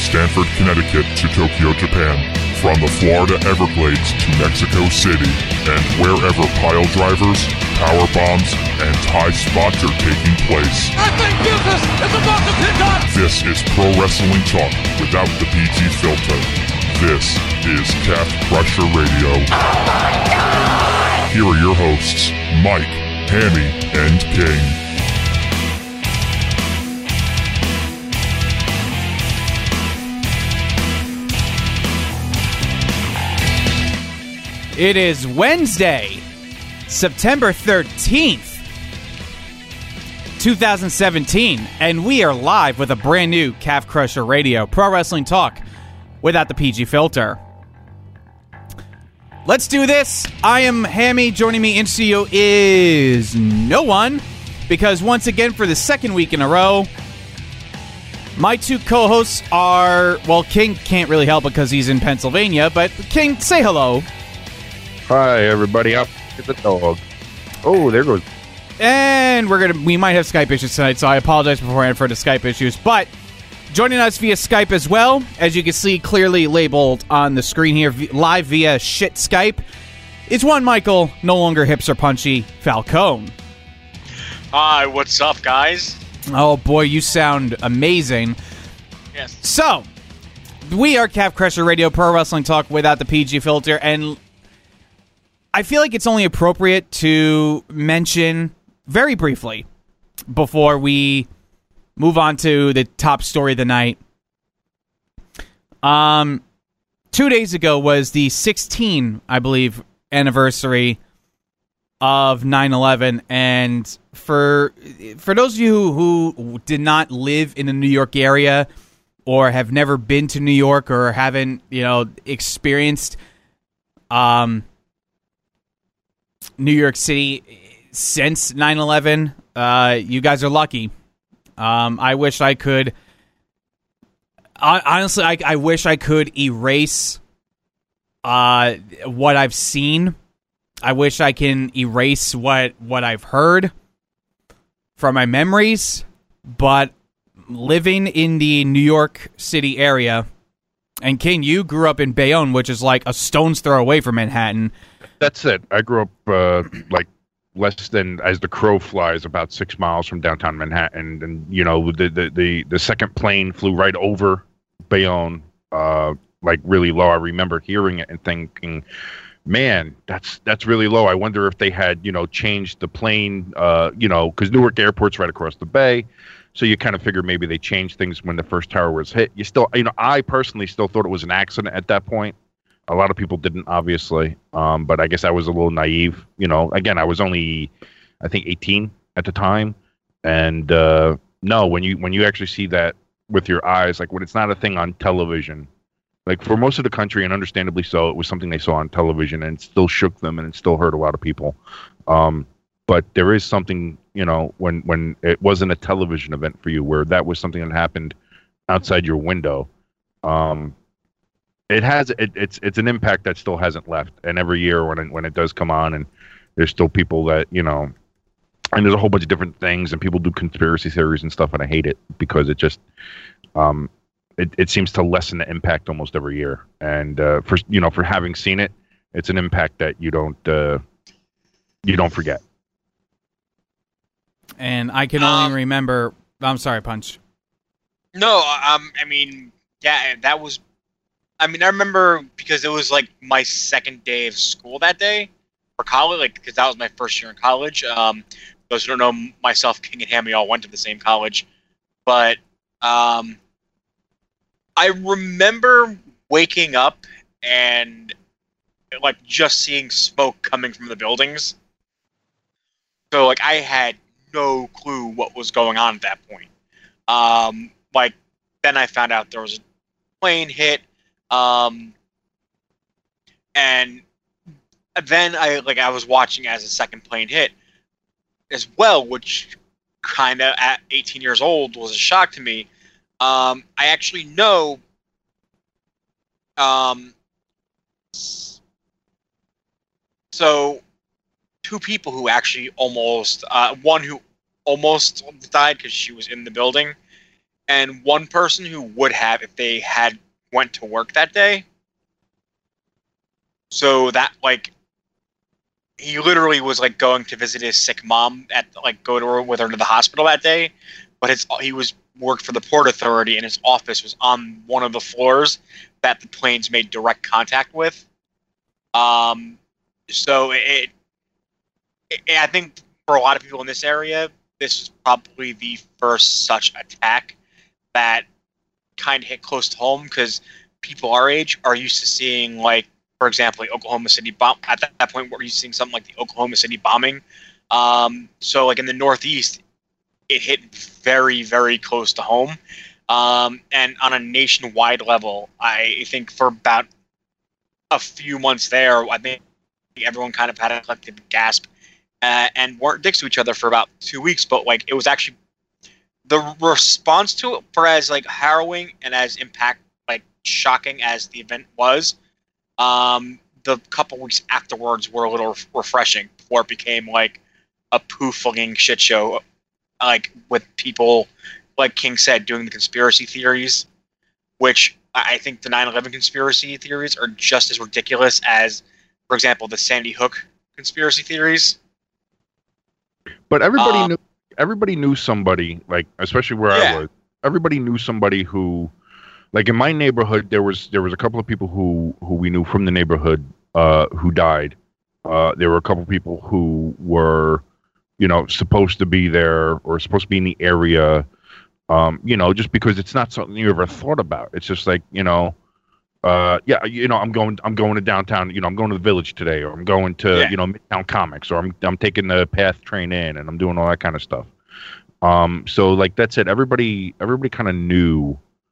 Stanford, Connecticut to Tokyo, Japan, from the Florida Everglades to Mexico City, and wherever pile drivers, power bombs, and high spots are taking place. I think business is about to pick up! This is Pro Wrestling Talk without the PG filter. This is Calf Crusher Radio. Oh my God! Here are your hosts, Mike, Hammy, and King. It is Wednesday, September 13th, 2017, and we are live with a brand new Calf Crusher Radio, Pro Wrestling Talk, without the PG filter. Let's do this. I am Hammy. Joining me in studio is no one, because once again, for the second week in a row, my two co-hosts are, well, King can't really help because he's in Pennsylvania, but King, say hello. Hi, everybody. Up to the dog. Oh, there goes. And we might have Skype issues tonight, so I apologize beforehand for the Skype issues. But joining us via Skype as well, as you can see clearly labeled on the screen here, live via shit Skype, is one Michael, no longer hipster punchy, Falcone. Hi, what's up, guys? Oh boy, you sound amazing. Yes. So, we are Calf Crusher Radio, Pro Wrestling Talk without the PG filter, and I feel like it's only appropriate to mention very briefly before we move on to the top story of the night. 2 days ago was the 16th, I believe, anniversary of 9/11, and for those of you who did not live in the New York area or have never been to New York or haven't, experienced New York City since 9/11, you guys are lucky. I wish I could... Honestly, I wish I could erase what I've seen. I wish I can erase what I've heard from my memories, but living in the New York City area, and King, you grew up in Bayonne, which is like a stone's throw away from Manhattan. That's it. I grew up like less than, as the crow flies, about 6 miles from downtown Manhattan, and the second plane flew right over Bayonne, like really low. I remember hearing it and thinking, man, that's really low. I wonder if they had changed the plane, because Newark Airport's right across the bay. So you kind of figure maybe they changed things when the first tower was hit. You still, I personally still thought it was an accident at that point. A lot of people didn't, obviously, but I guess I was a little naive. Again, I was only, I think, 18 at the time, and no, when you actually see that with your eyes, like when it's not a thing on television, like for most of the country, and understandably so, it was something they saw on television, and it still shook them, and it still hurt a lot of people. But there is something, when it wasn't a television event for you, where that was something that happened outside your window. It's an impact that still hasn't left, and every year when it does come on, and there's still people that and there's a whole bunch of different things, and people do conspiracy theories and stuff, and I hate it because it just it seems to lessen the impact almost every year, and for having seen it, it's an impact that you don't forget. And I can only remember. I'm sorry, Punch. No, I mean, yeah, that was. I mean, I remember because it was like my second day of school that day for college, because that was my first year in college. Those who don't know, myself, King, and Hammy all went to the same college, but I remember waking up and like just seeing smoke coming from the buildings. So like I had no clue what was going on at that point. Like then I found out there was a plane hit. And then I was watching as the second plane hit as well, which kind of at 18 years old was a shock to me. I actually know, so two people who actually almost, one who almost died because she was in the building, and one person who would have if they had went to work that day. So that, like, he literally was, like, going to visit his sick mom go to her with her to the hospital that day, but he worked for the Port Authority, and his office was on one of the floors that the planes made direct contact with. So I think for a lot of people in this area, this is probably the first such attack that kind of hit close to home, because people our age are used to seeing, like, for example, the Oklahoma City bomb. At that point, we're used to seeing something like the Oklahoma City bombing. So, like, in the Northeast, it hit very, very close to home. And on a nationwide level, I think for about a few months there, I think everyone kind of had a collective gasp and weren't dicks to each other for about 2 weeks. But, like, it was actually the response to it, for as, like, harrowing and as shocking as the event was, the couple weeks afterwards were a little refreshing before it became, like, a poo-fucking shit show, like, with people, like King said, doing the conspiracy theories, which I think the 9/11 conspiracy theories are just as ridiculous as, for example, the Sandy Hook conspiracy theories. But everybody knew somebody, like, especially where I was. Everybody knew somebody who, like, in my neighborhood, there was a couple of people who we knew from the neighborhood who died. There were a couple of people who were, supposed to be there or supposed to be in the area, just because it's not something you ever thought about. It's just like, I'm going to downtown, I'm going to the Village today, or I'm going to, Midtown Comics, or I'm taking the PATH train in, and I'm doing all that kind of stuff. So, like, that's it. Everybody kind of knew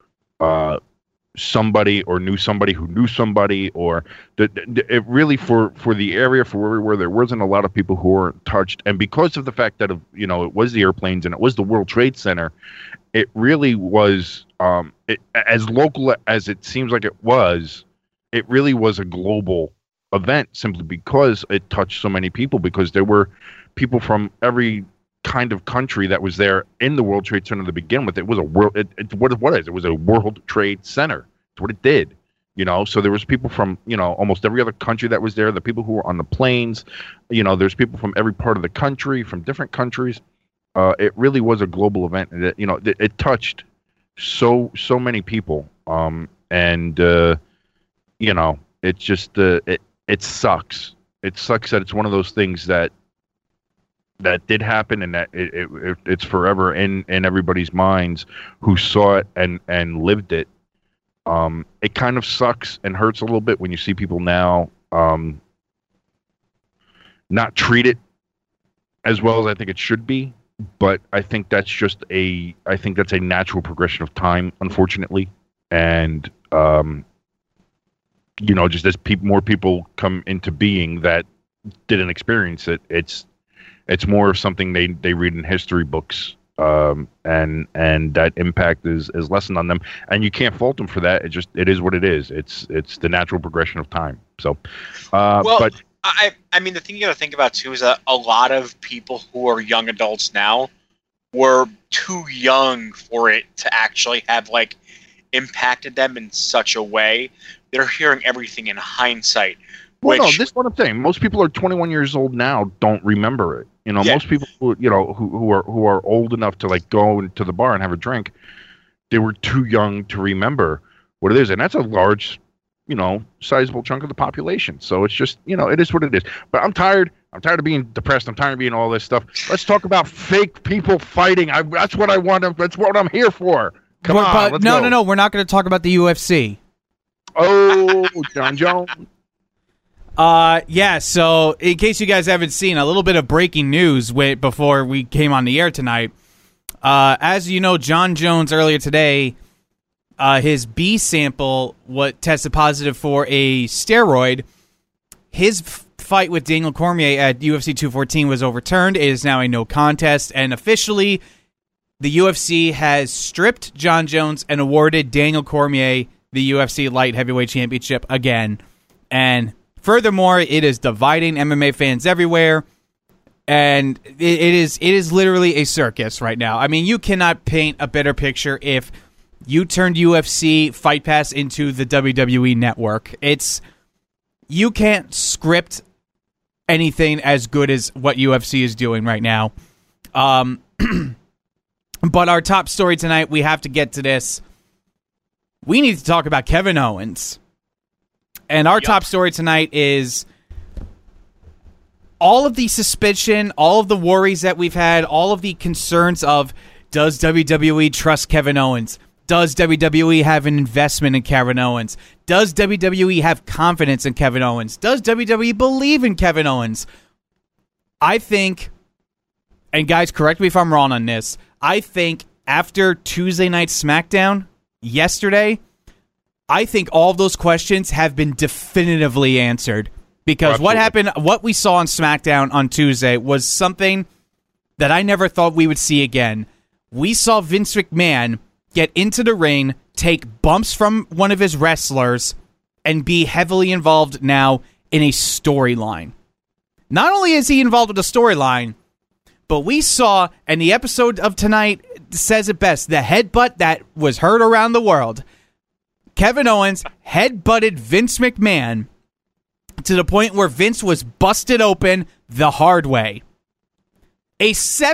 somebody, or knew somebody who knew somebody, or it really, for the area, for where we were, there wasn't a lot of people who weren't touched. And because of the fact that, it was the airplanes and it was the World Trade Center, it really was, as local as it seems like it really was a global event, simply because it touched so many people, because there were people from every kind of country that was there in the World Trade Center to begin with. It was a world. It was a World Trade Center. It's what it did. So there was people from almost every other country that was there. The people who were on the planes. There's people from every part of the country, from different countries. It really was a global event, and it touched so many people. It just it sucks. It sucks that it's one of those things that did happen, and that it's forever in everybody's minds who saw it and lived it. It kind of sucks and hurts a little bit when you see people now not treat it as well as I think it should be. But I think that's just a natural progression of time, unfortunately, and just as more people come into being that didn't experience it, it's more of something they read in history books, and that impact is lessened on them, and you can't fault them for that. It is what it is. It's the natural progression of time. So, but I mean, the thing you got to think about too is that a lot of people who are young adults now were too young for it to actually have, like, impacted them in such a way. They're hearing everything in hindsight. Well, no, this is what I'm saying. Most people are 21 years old now don't remember it. Most people who are old enough to, like, go into the bar and have a drink, they were too young to remember what it is, and that's a large, sizable chunk of the population. So it's just, it is what it is. But I'm tired. I'm tired of being depressed. I'm tired of being all this stuff. Let's talk about fake people fighting. That's what I want. That's what I'm here for. Come on, let's go. No. We're not going to talk about the UFC. Oh, John Jones. So in case you guys haven't seen, a little bit of breaking news before we came on the air tonight. As you know, John Jones earlier today, his B sample tested positive for a steroid. His fight with Daniel Cormier at UFC 214 was overturned. It is now a no contest, and officially the UFC has stripped John Jones and awarded Daniel Cormier the UFC Light Heavyweight Championship again. And furthermore, it is dividing MMA fans everywhere. And it is literally a circus right now. I mean, you cannot paint a better picture if you turned UFC Fight Pass into the WWE network. You can't script anything as good as what UFC is doing right now. But our top story tonight, we have to get to this. We need to talk about Kevin Owens. And our top story tonight is all of the suspicion, all of the worries that we've had, all of the concerns of, does WWE trust Kevin Owens? Does WWE have an investment in Kevin Owens? Does WWE have confidence in Kevin Owens? Does WWE believe in Kevin Owens? I think, and guys, correct me if I'm wrong on this, I think after Tuesday Night SmackDown yesterday, I think all of those questions have been definitively answered. Because what we saw on SmackDown on Tuesday was something that I never thought we would see again. We saw Vince McMahon get into the ring, take bumps from one of his wrestlers, and be heavily involved now in a storyline. Not only is he involved with a storyline, but we saw, and the episode of tonight says it best, the headbutt that was heard around the world. Kevin Owens headbutted Vince McMahon to the point where Vince was busted open the hard way. A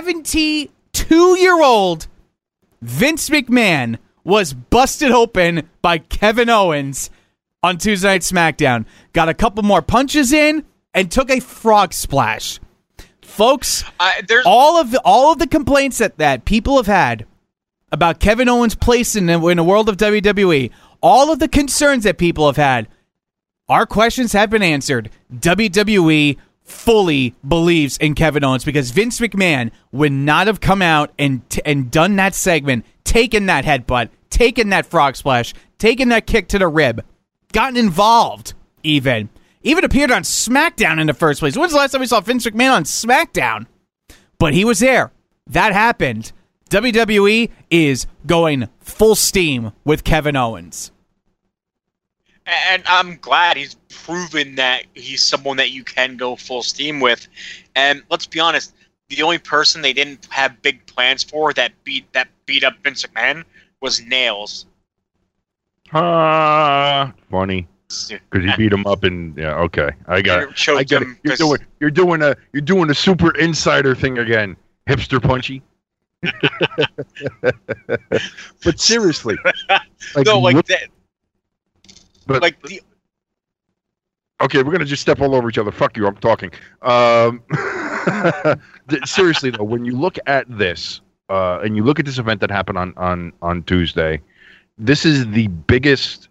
72-year-old Vince McMahon was busted open by Kevin Owens on Tuesday Night SmackDown. Got a couple more punches in and took a frog splash. Folks, all of the complaints that people have had about Kevin Owens' place in the world of WWE, all of the concerns that people have had, our questions have been answered. WWE fully believes in Kevin Owens because Vince McMahon would not have come out and done that segment, taken that headbutt, taken that frog splash, taken that kick to the rib, gotten involved even appeared on SmackDown in the first place. When's the last time we saw Vince McMahon on SmackDown? But he was there. That happened. WWE is going full steam with Kevin Owens. And I'm glad he's proven that he's someone that you can go full steam with. And let's be honest, the only person they didn't have big plans for that beat up Vince McMahon was Nails. Funny. Because he beat him up and okay. I get it. You're doing a super insider thing again. Hipster punchy. But seriously. That. But okay, we're gonna just step all over each other. Fuck you, I'm talking. Seriously though, when you look at this, and you look at this event that happened on Tuesday, this is the biggest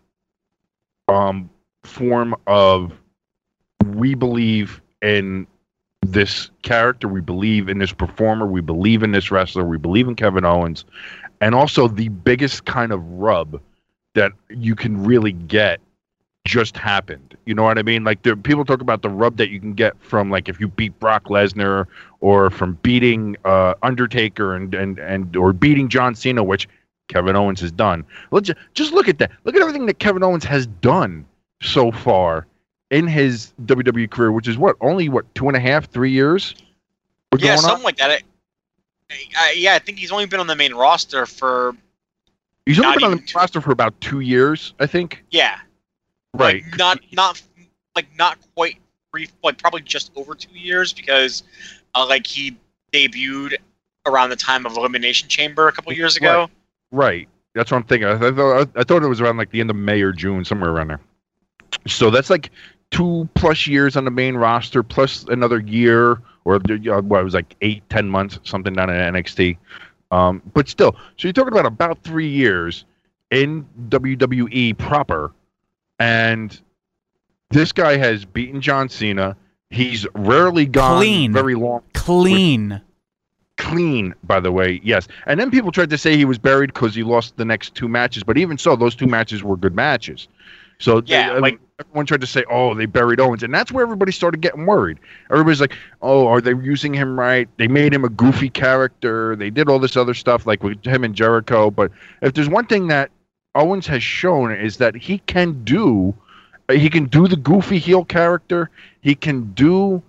form of we believe in this character, we believe in this performer, we believe in this wrestler, we believe in Kevin Owens, and also the biggest kind of rub that you can really get just happened. You know what I mean? Like people talk about the rub that you can get from like if you beat Brock Lesnar or from beating Undertaker and or beating John Cena, which Kevin Owens has done. Let's just look at that. Look at everything that Kevin Owens has done so far in his WWE career, which is only 2.5, 3 years? Yeah, something like that. I think he's only been on the main roster for. He's only been on the roster for about 2 years, I think. Yeah. Right. Like, not quite brief, like probably just over 2 years because he debuted around the time of Elimination Chamber a couple years ago. Right. That's what I'm thinking. I thought it was around like the end of May or June, somewhere around there. So that's like 2+ years on the main roster plus another year or it was like 8-10 months, something down in NXT. But still, so you're talking about 3 years in WWE proper, and this guy has beaten John Cena. He's rarely gone very long. Clean, by the way, yes. And then people tried to say he was buried because he lost the next 2 matches, but even so, those 2 matches were good matches. So everyone tried to say, oh, they buried Owens, and that's where everybody started getting worried. Everybody's like, oh, are they using him right? They made him a goofy character. They did all this other stuff like with him and Jericho. But if there's one thing that Owens has shown is that he can do the goofy heel character. He can do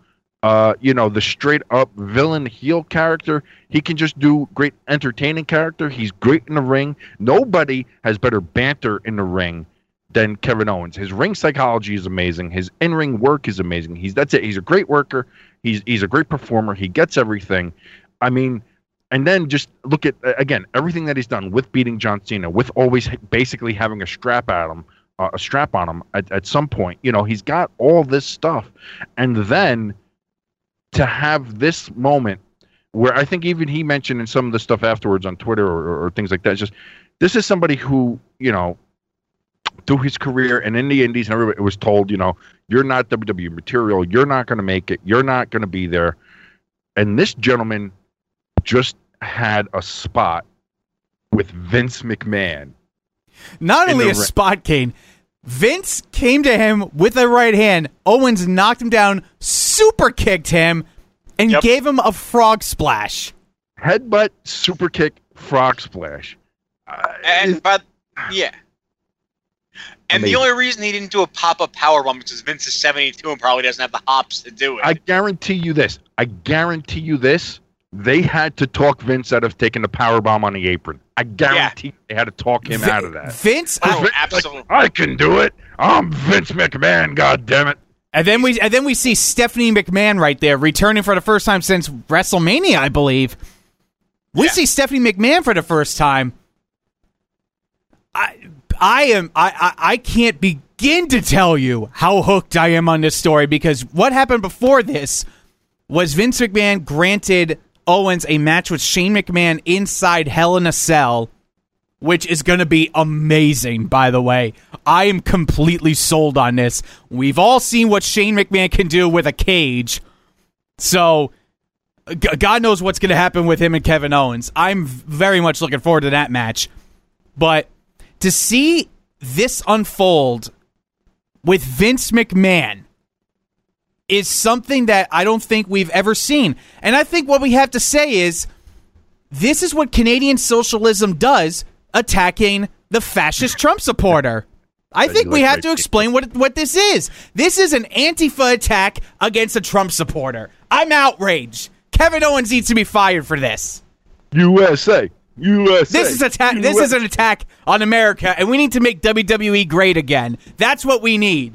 The straight up villain heel character. He can just do great entertaining character. He's great in the ring. Nobody has better banter in the ring than Kevin Owens. His ring psychology is amazing. His in-ring work is amazing. That's it. He's a great worker. He's a great performer. He gets everything. I mean, and then just look at, again, everything that he's done with beating John Cena, with always basically having a strap on him at some point. He's got all this stuff. And then to have this moment where I think even he mentioned in some of the stuff afterwards on Twitter or things like that, it's just, this is somebody who, through his career and in the indies and everybody was told, you're not WWE material. You're not going to make it. You're not going to be there. And this gentleman just had a spot with Vince McMahon. Not only a spot, Kane. Vince came to him with a right hand. Owens knocked him down, super kicked him, and gave him a frog splash. Headbutt, super kick, frog splash. And the only reason he didn't do a pop-up powerbomb is because Vince is 72 and probably doesn't have the hops to do it. I guarantee you this. They had to talk Vince out of taking the powerbomb on the apron. I guarantee they had to talk him out of that. Vince, absolutely. Like, I can do it. I'm Vince McMahon. God damn it. And then we see Stephanie McMahon right there, returning for the first time since WrestleMania, I believe. We see Stephanie McMahon for the first time. I can't begin to tell you how hooked I am on this story, because what happened before this was Vince McMahon granted Owens a match with Shane McMahon inside Hell in a Cell, which is going to be amazing, by the way. I am completely sold on this. We've all seen what Shane McMahon can do with a cage, so God knows what's going to happen with him and Kevin Owens. I'm very much looking forward to that match. But to see this unfold with Vince McMahon is something that I don't think we've ever seen. And I think what we have to say is, this is what Canadian socialism does, attacking the fascist Trump supporter. I think we have to explain what this is. This is an Antifa attack against a Trump supporter. I'm outraged. Kevin Owens needs to be fired for this. USA. This is an attack on America, and we need to make WWE great again. That's what we need.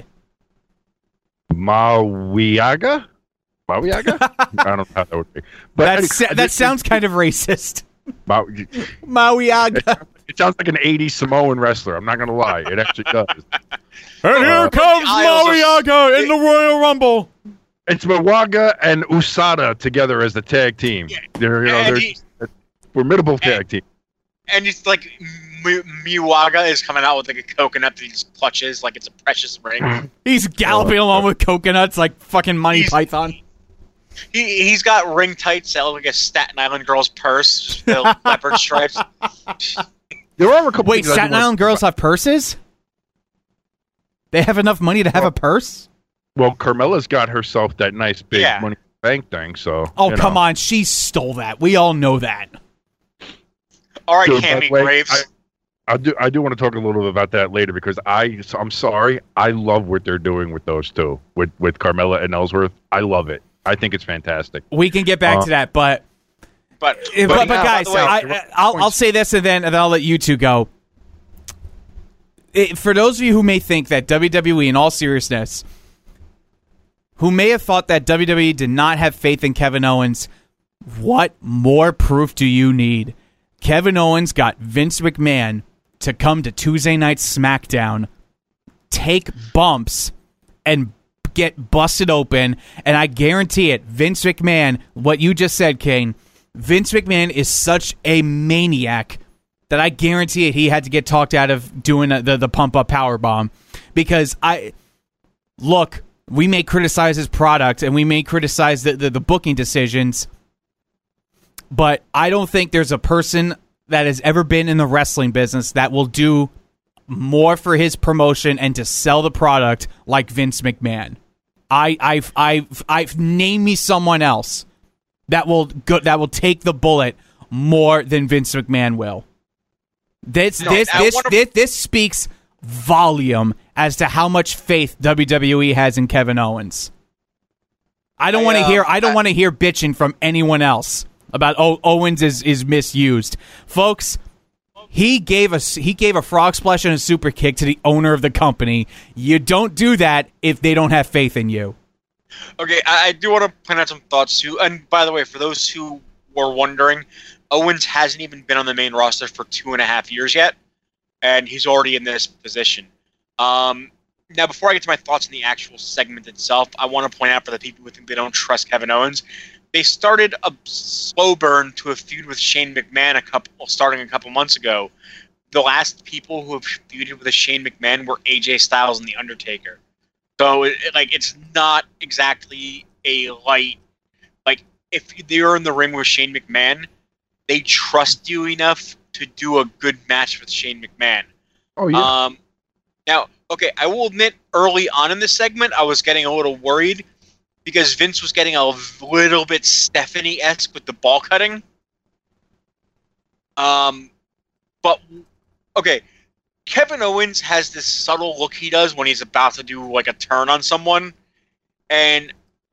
Mawiaga? I don't know how that would be. But that sounds kind of racist. Mawiaga. It sounds like an 80s Samoan wrestler. I'm not going to lie. It actually does. And here comes Mawiaga in the Royal Rumble. It's Mawiaga and USADA together as the tag team. Yeah. They're a formidable tag team. And it's like Mawiaga is coming out with like a coconut that he just clutches like it's a precious ring. He's galloping along with coconuts like fucking Monty Python. He's got ring tights that look like a Staten Island girl's purse, just filled with leopard stripes. There are a couple. Wait, Staten Island girls have purses? They have enough money to have a purse? Well, Carmella's got herself that nice big money bank thing. So, come on, she stole that. We all know that. All right, Cammy Graves. I do want to talk a little bit about that later, because I'm sorry, I love what they're doing with those two, with Carmella and Ellsworth. I love it. I think it's fantastic. We can get back to that, but guys, I'll say this and then I'll let you two go. For those of you who may think that WWE, in all seriousness, who may have thought that WWE did not have faith in Kevin Owens, what more proof do you need? Kevin Owens got Vince McMahon to come to Tuesday Night SmackDown, take bumps, and get busted open, and I guarantee it, Vince McMahon, what you just said, Kane, Vince McMahon is such a maniac that I guarantee it, he had to get talked out of doing the pump-up powerbomb. Because we may criticize his product, and we may criticize the booking decisions, but I don't think there's a person that has ever been in the wrestling business that will do more for his promotion and to sell the product like Vince McMahon. I've named me someone else that will take the bullet more than Vince McMahon will. This speaks volume as to how much faith WWE has in Kevin Owens. I don't want to hear. I don't want to hear bitching from anyone else about Owens is misused, folks. He gave a frog splash and a super kick to the owner of the company. You don't do that if they don't have faith in you. Okay, I do want to point out some thoughts too. And by the way, for those who were wondering, Owens hasn't even been on the main roster for 2.5 years yet, and he's already in this position. Now, before I get to my thoughts on the actual segment itself, I want to point out for the people who think they don't trust Kevin Owens, they started a slow burn to a feud with Shane McMahon starting a couple months ago. The last people who have feuded with Shane McMahon were AJ Styles and The Undertaker. So, it's not exactly a light. Like, if they're in the ring with Shane McMahon, they trust you enough to do a good match with Shane McMahon. Oh, yeah. Now, okay, I will admit, early on in this segment, I was getting a little worried because Vince was getting a little bit Stephanie-esque with the ball cutting. But, okay, Kevin Owens has this subtle look he does when he's about to do, like, a turn on someone. And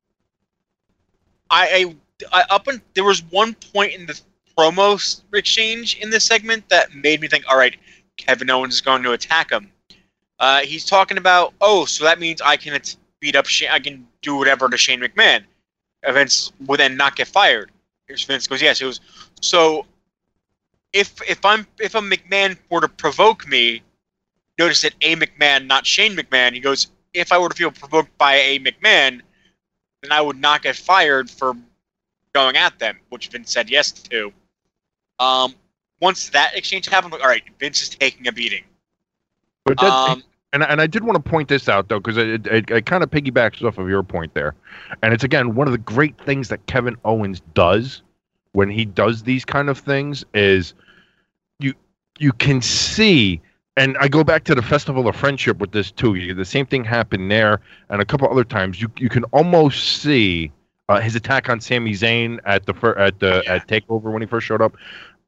there was one point in the promo exchange in this segment that made me think, all right, Kevin Owens is going to attack him. He's talking about, so that means I can beat up Shane, I can do whatever to Shane McMahon. Vince would then not get fired. Vince goes, yes. It was so. If a McMahon were to provoke me, notice that a McMahon, not Shane McMahon. He goes, if I were to feel provoked by a McMahon, then I would not get fired for going at them, which Vince said yes to. Once that exchange happened, all right, Vince is taking a beating. But that, and I did want to point this out, though, because it kind of piggybacks off of your point there. And it's, again, one of the great things that Kevin Owens does when he does these kind of things is you can see, and I go back to the Festival of Friendship with this, too. The same thing happened there, and a couple other times. You can almost see his attack on Sami Zayn at TakeOver when he first showed up.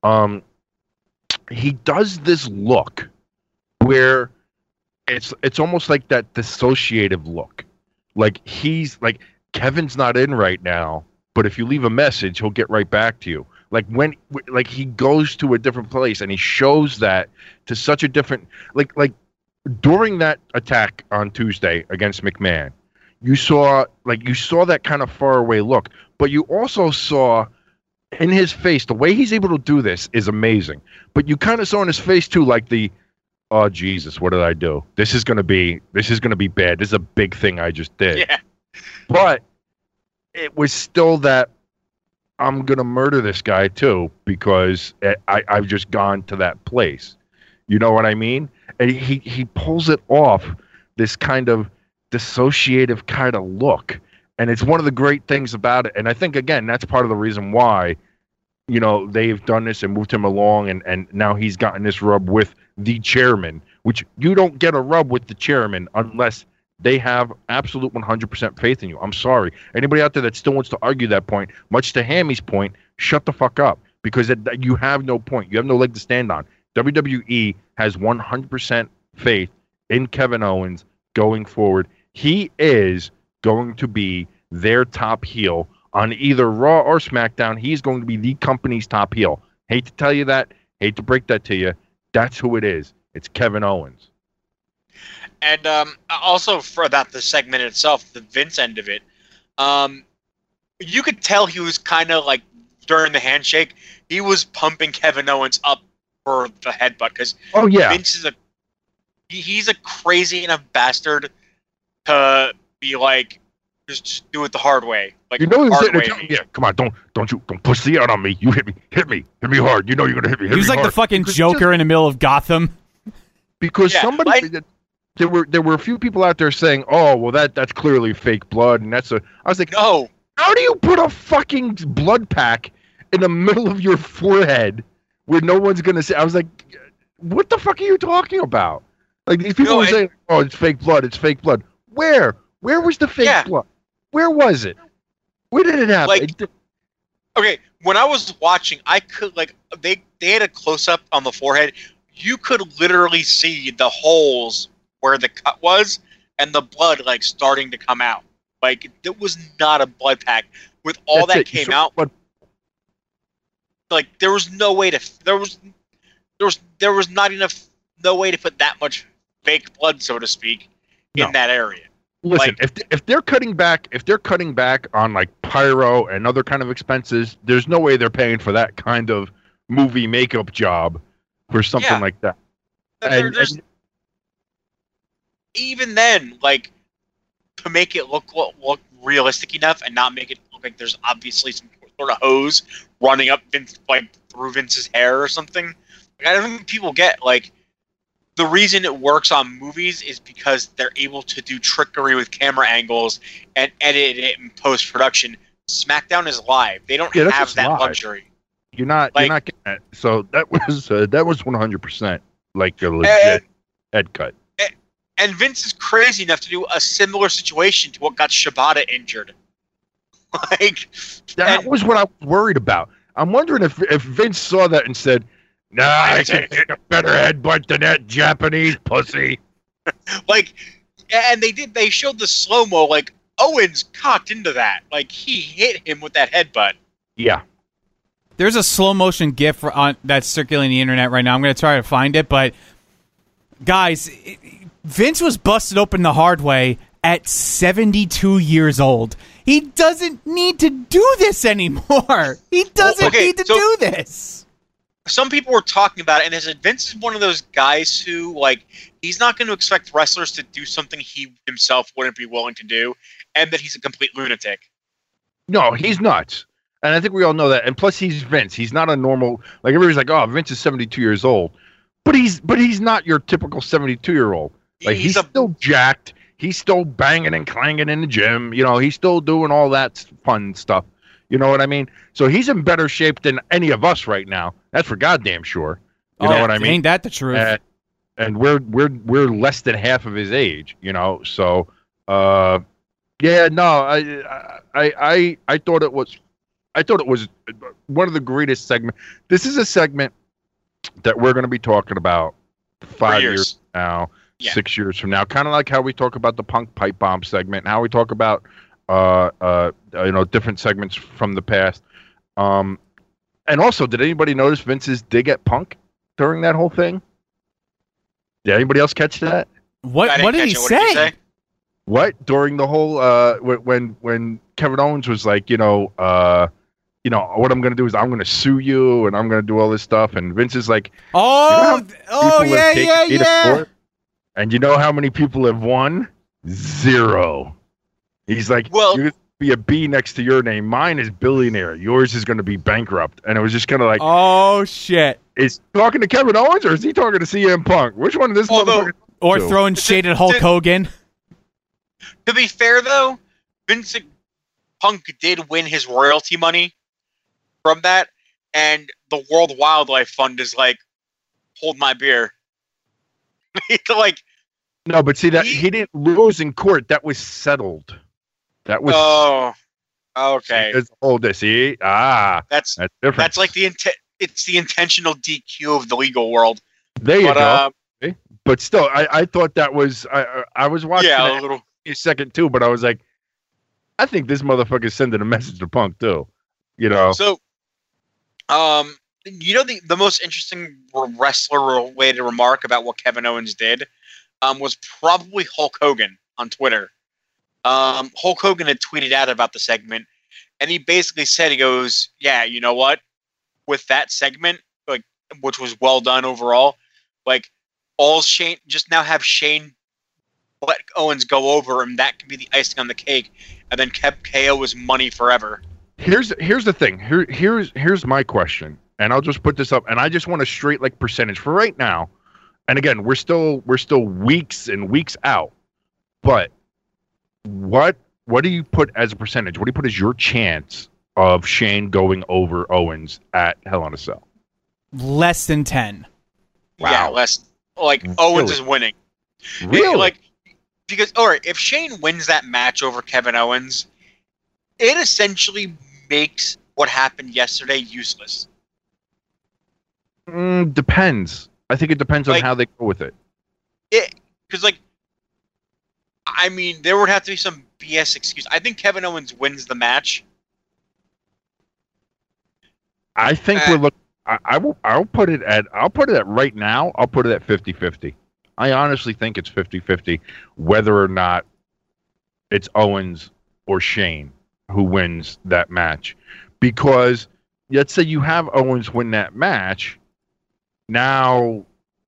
He does this look where it's almost like that dissociative look. Like Kevin's not in right now, but if you leave a message, he'll get right back to you. Like he goes to a different place and he shows that to such a different like during that attack on Tuesday against McMahon, you saw that kind of faraway look, but you also saw in his face, the way he's able to do this is amazing. But you kind of saw in his face too, like oh Jesus, what did I do? This is gonna be bad. This is a big thing I just did. Yeah. But it was still that I'm gonna murder this guy too because I've just gone to that place. You know what I mean? And he pulls it off, this kind of dissociative kind of look. And it's one of the great things about it. And I think, again, that's part of the reason why, they've done this and moved him along. And now he's gotten this rub with the chairman, which you don't get a rub with the chairman unless they have absolute 100% faith in you. I'm sorry. Anybody out there that still wants to argue that point, much to Hammy's point, shut the fuck up because you have no point. You have no leg to stand on. WWE has 100% faith in Kevin Owens going forward. He is going to be their top heel on either Raw or SmackDown. He's going to be the company's top heel. Hate to tell you that. Hate to break that to you. That's who it is. It's Kevin Owens. And also for about the segment itself, the Vince end of it, you could tell he was kind of like during the handshake, he was pumping Kevin Owens up for the headbutt because Vince is he's a crazy enough bastard to be like, just do it the hard way. Like, he was sitting there telling me, come on, don't push the out on me. You hit me hard. You're gonna hit me. He was like hard. The fucking Joker in the middle of Gotham. Because there were a few people out there saying, "Oh, well, that's clearly fake blood," and I was like, no. How do you put a fucking blood pack in the middle of your forehead where no one's gonna see? I was like, what the fuck are you talking about? Like these people were saying, "Oh, it's fake blood. It's fake blood." Where was the fake blood? Where was it? Where did it happen? Okay, when I was watching, I could they had a close up on the forehead. You could literally see the holes where the cut was and the blood starting to come out. Like, it was not a blood pack. With all that came out, like, there was no way to. There was not enough. No way to put that much fake blood, so to speak, in that area. Listen, like, if they're cutting back on like pyro and other kind of expenses, there's no way they're paying for that kind of movie makeup job for something like that. And even then, like, to make it look realistic enough and not make it look like there's obviously some sort of hose running up through Vince's hair or something. Like, I don't think people get, like, the reason it works on movies is because they're able to do trickery with camera angles and edit it in post-production. SmackDown is live. They don't have that luxury. You're not getting that. So that was 100% like a legit head cut. And Vince is crazy enough to do a similar situation to what got Shibata injured. That was what I was worried about. I'm wondering if Vince saw that and said, "Nah, I can take a better headbutt than that Japanese pussy." And they showed the slow-mo, like, Owens cocked into that. Like, he hit him with that headbutt. Yeah. There's a slow-motion GIF that's circulating the internet right now. I'm going to try to find it, but guys, Vince was busted open the hard way at 72 years old. He doesn't need to do this anymore. He doesn't need to do this. Some people were talking about it, and they said Vince is one of those guys who, like, he's not going to expect wrestlers to do something he himself wouldn't be willing to do, and that he's a complete lunatic. No, he's nuts. And I think we all know that. And plus, he's Vince. He's not a normal, like, everybody's like, oh, Vince is 72 years old. But he's not your typical 72-year-old. Like, he's still jacked. He's still banging and clanging in the gym. You know, he's still doing all that fun stuff. You know what I mean? So he's in better shape than any of us right now. That's for goddamn sure. You know what I mean? Ain't that the truth? And we're less than half of his age. You know, so yeah, no, I thought it was one of the greatest segments. This is a segment that we're going to be talking about 5 years from now. Yeah. 6 years from now, kind of like how we talk about the Punk pipe bomb segment, and how we talk about different segments from the past. And also, did anybody notice Vince's dig at Punk during that whole thing? Did anybody else catch that? What did he say? What during the whole when Kevin Owens was like, what I'm going to do is I'm going to sue you and I'm going to do all this stuff, and Vince is like, yeah. And you know how many people have won? 0. He's like, well, you're going to be a B next to your name. Mine is billionaire. Yours is going to be bankrupt. And it was just kind of like, oh, shit. Is he talking to Kevin Owens or is he talking to CM Punk? Which one of this motherfucker? Or throwing shade at Hulk Hogan. To be fair, though, Vince Punk did win his royalty money from that. And the World Wildlife Fund is like, hold my beer. Like, no, but see that he didn't lose in court. That was settled. That was okay. See, that's different. That's like it's the intentional DQ of the legal world. There you go. But still, I thought that was I was watching a second too, but I was like, I think this motherfucker's sending a message to Punk too. You know. So, the most interesting wrestler-related remark about what Kevin Owens did was probably Hulk Hogan on Twitter. Hulk Hogan had tweeted out about the segment, and he basically said, he goes, yeah, you know what? With that segment, like, which was well done overall, like, just now have Shane let Owens go over, and that can be the icing on the cake, and then kept KO as money forever. Here's the thing. Here's my question. And I'll just put this up, and I just want a straight like percentage for right now. And again, we're still weeks and weeks out. But what do you put as a percentage? What do you put as your chance of Shane going over Owens at Hell in a Cell? Less than 10. Wow. Yeah, less. Like, really? Owens is winning. Really? Because, all right, if Shane wins that match over Kevin Owens, it essentially makes what happened yesterday useless. Depends. I think it depends on how they go with it. Because, like, I mean, there would have to be some BS excuse. I think Kevin Owens wins the match. I think we're looking. I'll put it at right now. I'll put it at 50-50. I honestly think it's 50-50 whether or not it's Owens or Shane who wins that match. Because let's say you have Owens win that match, now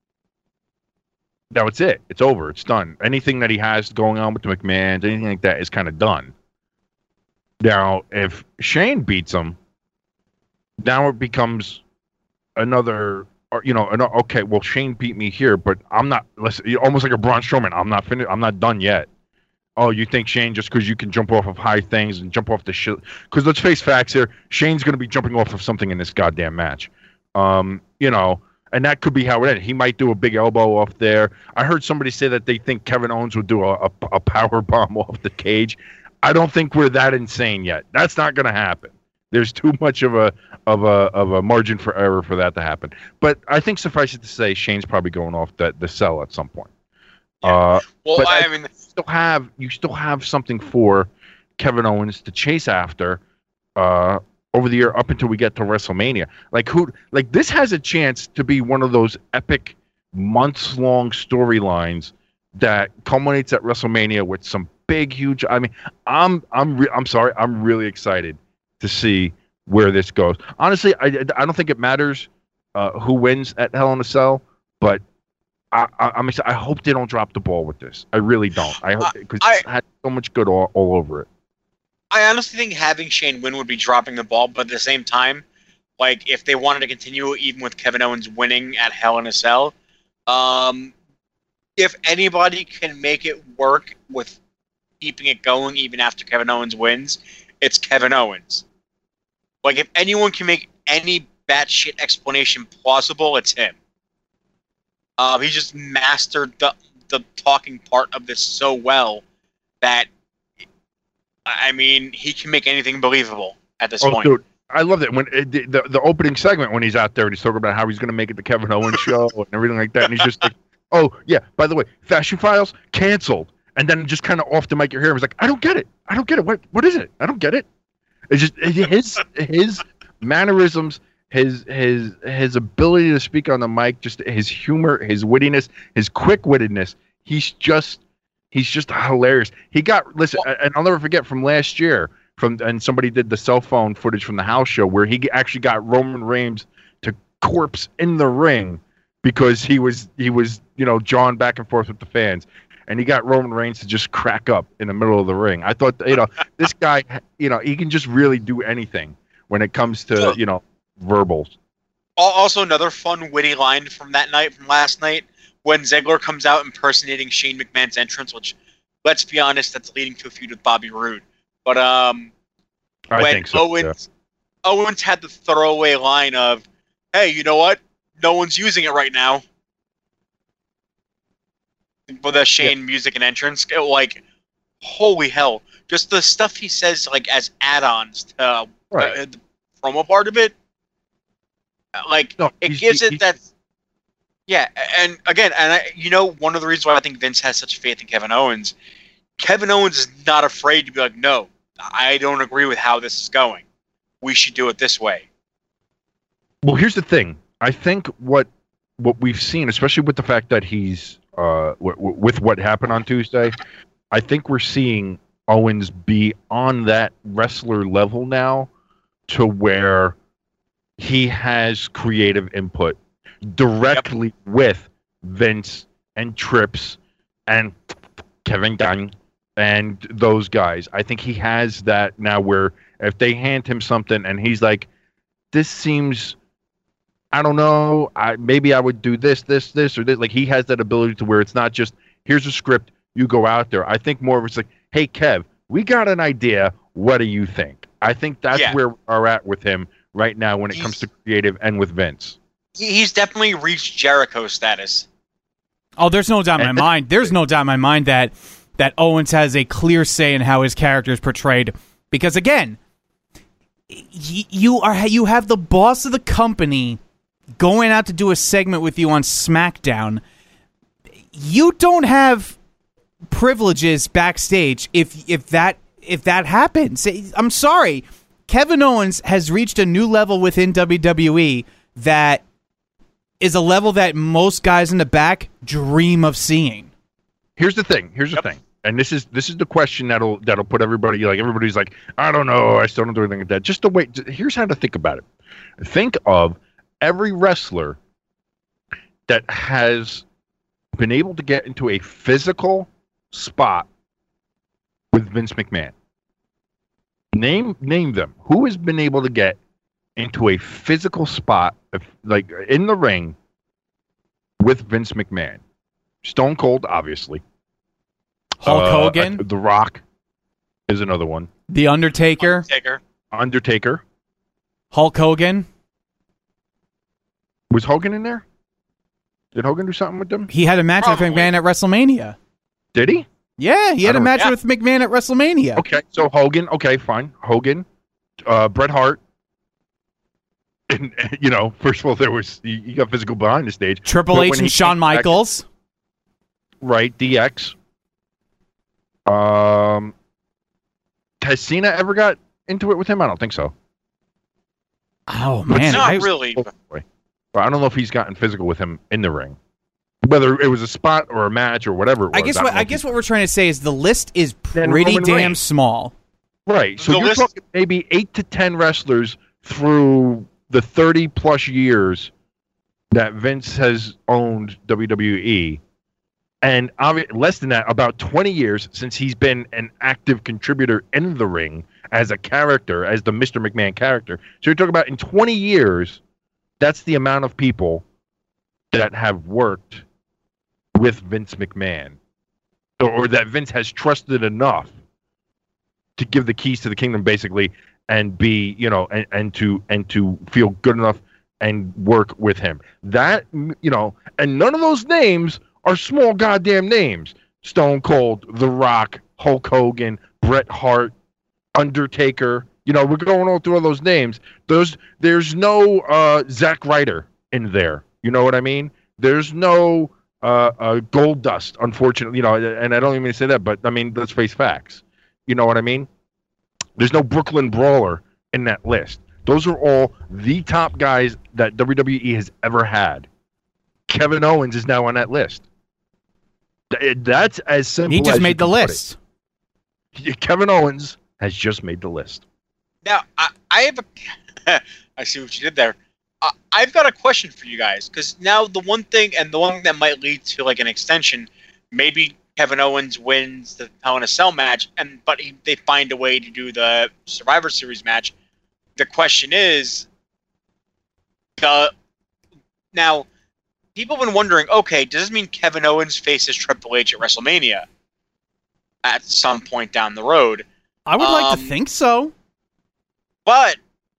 it's it. It's over. It's done. Anything that he has going on with the McMahons, anything like that is kind of done. Now, if Shane beats him, now it becomes another, okay, well, Shane beat me here, but I'm not, almost like a Braun Strowman, I'm not finished, I'm not done yet. Oh, you think Shane, just because you can jump off of high things and jump off the shit, because let's face facts here, Shane's going to be jumping off of something in this goddamn match. And that could be how it ends. He might do a big elbow off there. I heard somebody say that they think Kevin Owens would do a power bomb off the cage. I don't think we're that insane yet. That's not going to happen. There's too much of a margin for error for that to happen. But I think suffice it to say, Shane's probably going off the cell at some point. Yeah. Well, I mean, you still have something for Kevin Owens to chase after over the year up until we get to WrestleMania. This has a chance to be one of those epic months-long storylines that culminates at WrestleMania with some big, huge. I mean, I'm sorry, I'm really excited to see where this goes. Honestly, I don't think it matters who wins at Hell in a Cell, but I'm excited. I hope they don't drop the ball with this. I really don't. I hope because it had so much good all over it. I honestly think having Shane win would be dropping the ball, but at the same time, like if they wanted to continue even with Kevin Owens winning at Hell in a Cell, if anybody can make it work with keeping it going even after Kevin Owens wins, it's Kevin Owens. Like, if anyone can make any batshit explanation plausible, it's him. He just mastered the talking part of this so well that, I mean, he can make anything believable at this point. Dude, I love that when the opening segment when he's out there and he's talking about how he's going to make it the Kevin Owens show and everything like that, and he's just like, "Oh yeah, by the way, Fashion Files canceled," and then just kind of off the mic, you hear him. He's like, "I don't get it. What is it? I don't get it." It's just his mannerisms, his ability to speak on the mic, just his humor, his wittiness, his quick-wittedness. He's just hilarious. He got and I'll never forget from last year and somebody did the cell phone footage from the house show where he actually got Roman Reigns to corpse in the ring because he was jawing back and forth with the fans. And he got Roman Reigns to just crack up in the middle of the ring. I thought, this guy, he can just really do anything when it comes to, verbals. Also, another fun, witty line from last night, when Ziggler comes out impersonating Shane McMahon's entrance, which, let's be honest, that's leading to a feud with Bobby Roode. But I think so, Owens had the throwaway line of, "Hey, you know what? No one's using it right now." For the Shane music and entrance, holy hell! Just the stuff he says, as add-ons to the promo part of it, it gives it that. Yeah, and again, one of the reasons why I think Vince has such faith in Kevin Owens is not afraid to be like, "No, I don't agree with how this is going. We should do it this way." Well, here's the thing. I think what we've seen, especially with the fact that he's. With what happened on Tuesday, I think we're seeing Owens be on that wrestler level now to where he has creative input directly with Vince and Trips and Kevin Dunn and those guys. I think he has that now where if they hand him something and he's like, this seems... I don't know. Maybe I would do this, or this. Like, he has that ability to where it's not just, here's a script, you go out there. I think more of it's like, hey, Kev, we got an idea. What do you think? I think that's where we're at with him right now when it comes to creative and with Vince. He's definitely reached Jericho status. Oh, there's no doubt in my mind. There's no doubt in my mind that Owens has a clear say in how his character is portrayed. Because, again, you have the boss of the company going out to do a segment with you on SmackDown. You don't have privileges backstage if that happens. I'm sorry. Kevin Owens has reached a new level within WWE that is a level that most guys in the back dream of seeing. Here's the thing. And this is the question that'll put everybody, like, everybody's like, I don't know, I still don't do anything like that. Just to wait. Here's how to think about it. Think of every wrestler that has been able to get into a physical spot with Vince McMahon. Name them. Who has been able to get into a physical spot, like in the ring, with Vince McMahon? Stone Cold, obviously. Hulk Hogan. The Rock is another one. The Undertaker. Hulk Hogan. Was Hogan in there? Did Hogan do something with them? He had a match with McMahon at WrestleMania. Did he? Yeah, he had a match with McMahon at WrestleMania. Okay, so Hogan. Okay, fine. Hogan, Bret Hart. And, first of all, there was you got physical behind the stage. Triple H and Shawn Michaels. Right, DX. Has Cena ever got into it with him? I don't think so. Oh man, not really. But I don't know if he's gotten physical with him in the ring, whether it was a spot or a match or whatever it was. I guess what we're trying to say is the list is pretty damn small. Right. So you're talking maybe 8 to 10 wrestlers through the 30 plus years that Vince has owned WWE. And less than that, about 20 years since he's been an active contributor in the ring as a character, as the Mr. McMahon character. So you're talking about in 20 years, that's the amount of people that have worked with Vince McMahon, or that Vince has trusted enough to give the keys to the kingdom, basically, and be, and to feel good enough and work with him. That, and none of those names are small goddamn names. Stone Cold, The Rock, Hulk Hogan, Bret Hart, Undertaker. We're going all through all those names. There's no Zack Ryder in there. You know what I mean? There's no Gold Dust, unfortunately. And I don't even say that, but I mean, let's face facts. You know what I mean? There's no Brooklyn Brawler in that list. Those are all the top guys that WWE has ever had. Kevin Owens is now on that list. That's as simple. He just made the list. Kevin Owens has just made the list. Now, I have I see what you did there. I've got a question for you guys, because now the one thing that might lead to like an extension, maybe Kevin Owens wins the Hell in a Cell match, but they find a way to do the Survivor Series match. The question is, now people have been wondering, okay, does this mean Kevin Owens faces Triple H at WrestleMania at some point down the road? I would like to think so. But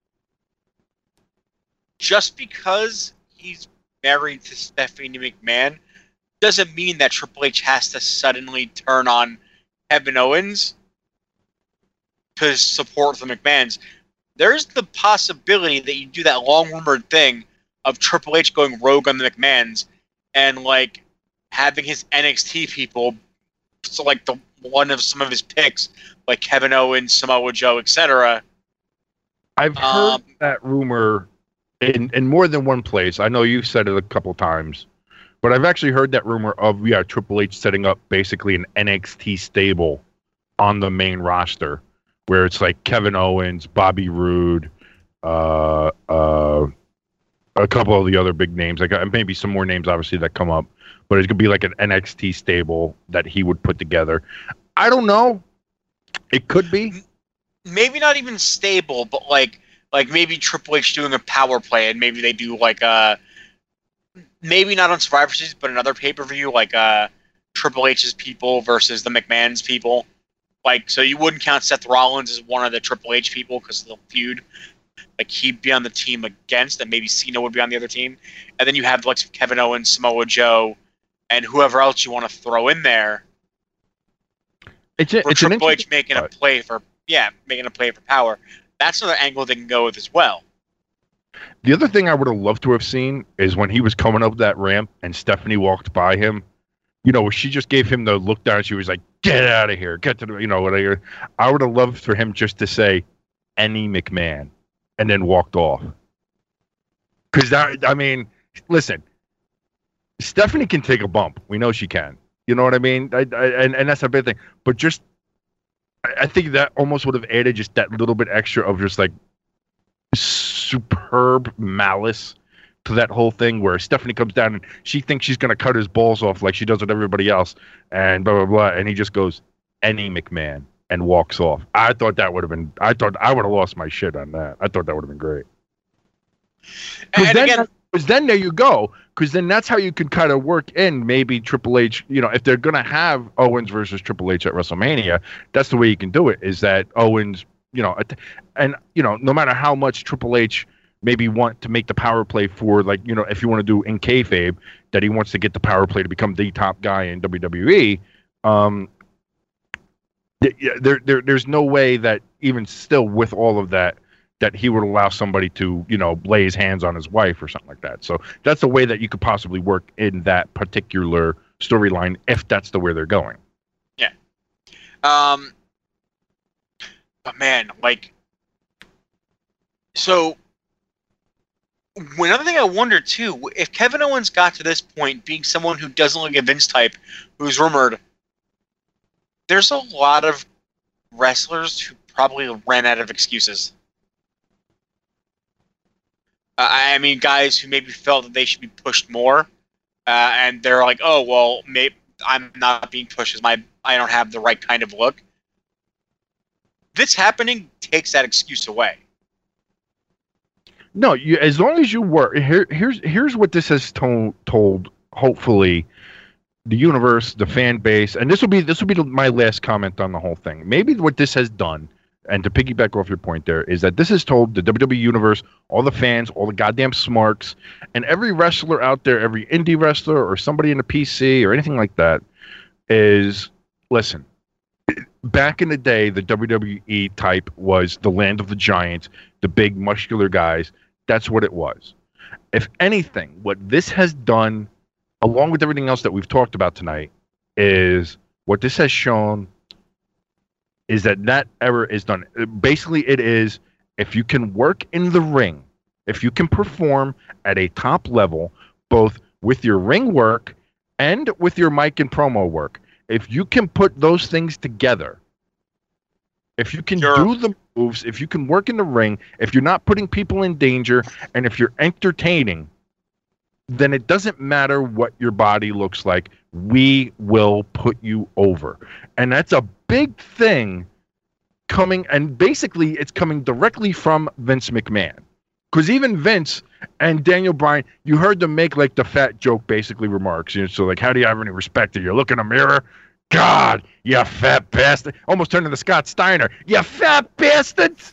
just because he's married to Stephanie McMahon doesn't mean that Triple H has to suddenly turn on Kevin Owens to support the McMahons. There's the possibility that you do that long-rumored thing of Triple H going rogue on the McMahons and like having his NXT people, so like one of some of his picks, like Kevin Owens, Samoa Joe, etc. I've heard that rumor in more than one place. I know you've said it a couple times, but I've actually heard that rumor of Triple H setting up basically an NXT stable on the main roster, where it's like Kevin Owens, Bobby Roode, a couple of the other big names. Like maybe some more names, obviously, that come up, but it's gonna be like an NXT stable that he would put together. I don't know. It could be. Maybe not even stable, but like maybe Triple H doing a power play, and maybe they do like maybe not on Survivor Series, but another pay-per-view, like Triple H's people versus the McMahon's people. Like, so you wouldn't count Seth Rollins as one of the Triple H people because they'll feud. Like, he'd be on the team against, and maybe Cena would be on the other team. And then you have like Kevin Owens, Samoa Joe, and whoever else you want to throw in there. It's Triple H making a play for power. That's another angle they can go with as well. The other thing I would have loved to have seen is when he was coming up that ramp and Stephanie walked by him, She just gave him the look down. She was like, "Get out of here, get to the," whatever. I would have loved for him just to say, "Any McMahon," and then walked off. Because listen, Stephanie can take a bump. We know she can. You know what I mean? And that's a big thing. But just, I think that almost would have added just that little bit extra of just like superb malice to that whole thing, where Stephanie comes down and she thinks she's going to cut his balls off like she does with everybody else, and blah, blah, blah. And he just goes, "Any McMahon," and walks off. I thought I would have lost my shit on that. I thought that would have been great. Because then there you go. Because then that's how you can kind of work in maybe Triple H. If they're going to have Owens versus Triple H at WrestleMania, that's the way you can do it. Is that Owens, no matter how much Triple H maybe want to make the power play for, like, if you want to do in kayfabe that he wants to get the power play to become the top guy in WWE. There's no way that even still with all of that he would allow somebody to, lay his hands on his wife or something like that. So that's the way that you could possibly work in that particular storyline if that's the way they're going. Yeah. But man, so another thing I wonder too, if Kevin Owens got to this point being someone who doesn't look like a Vince type, who's rumored, there's a lot of wrestlers who probably ran out of excuses. Guys who maybe felt that they should be pushed more, and they're like, "Oh, well, maybe I'm not being pushed because I don't have the right kind of look." This happening takes that excuse away. No, as long as you work. Here's what this has told. Hopefully, the universe, the fan base, and this will be my last comment on the whole thing. Maybe what this has done. And to piggyback off your point there, is that this has told the WWE Universe, all the fans, all the goddamn smarks, and every wrestler out there, every indie wrestler or somebody in the PC or anything like that, is, listen, back in the day, the WWE type was the land of the giants, the big muscular guys. That's what it was. If anything, what this has done, along with everything else that we've talked about tonight, is what this has shown is that era is done. Basically, it is, if you can work in the ring, if you can perform at a top level, both with your ring work and with your mic and promo work, if you can put those things together, if you can do the moves, if you can work in the ring, if you're not putting people in danger, and if you're entertaining, then it doesn't matter what your body looks like. We will put you over. And that's a big thing coming, and basically it's coming directly from Vince McMahon. Because even Vince and Daniel Bryan, you heard them make like the fat joke basically remarks. So like, how do you have any respect? You look in a mirror, God, you fat bastard. Almost turned into Scott Steiner. You fat bastards.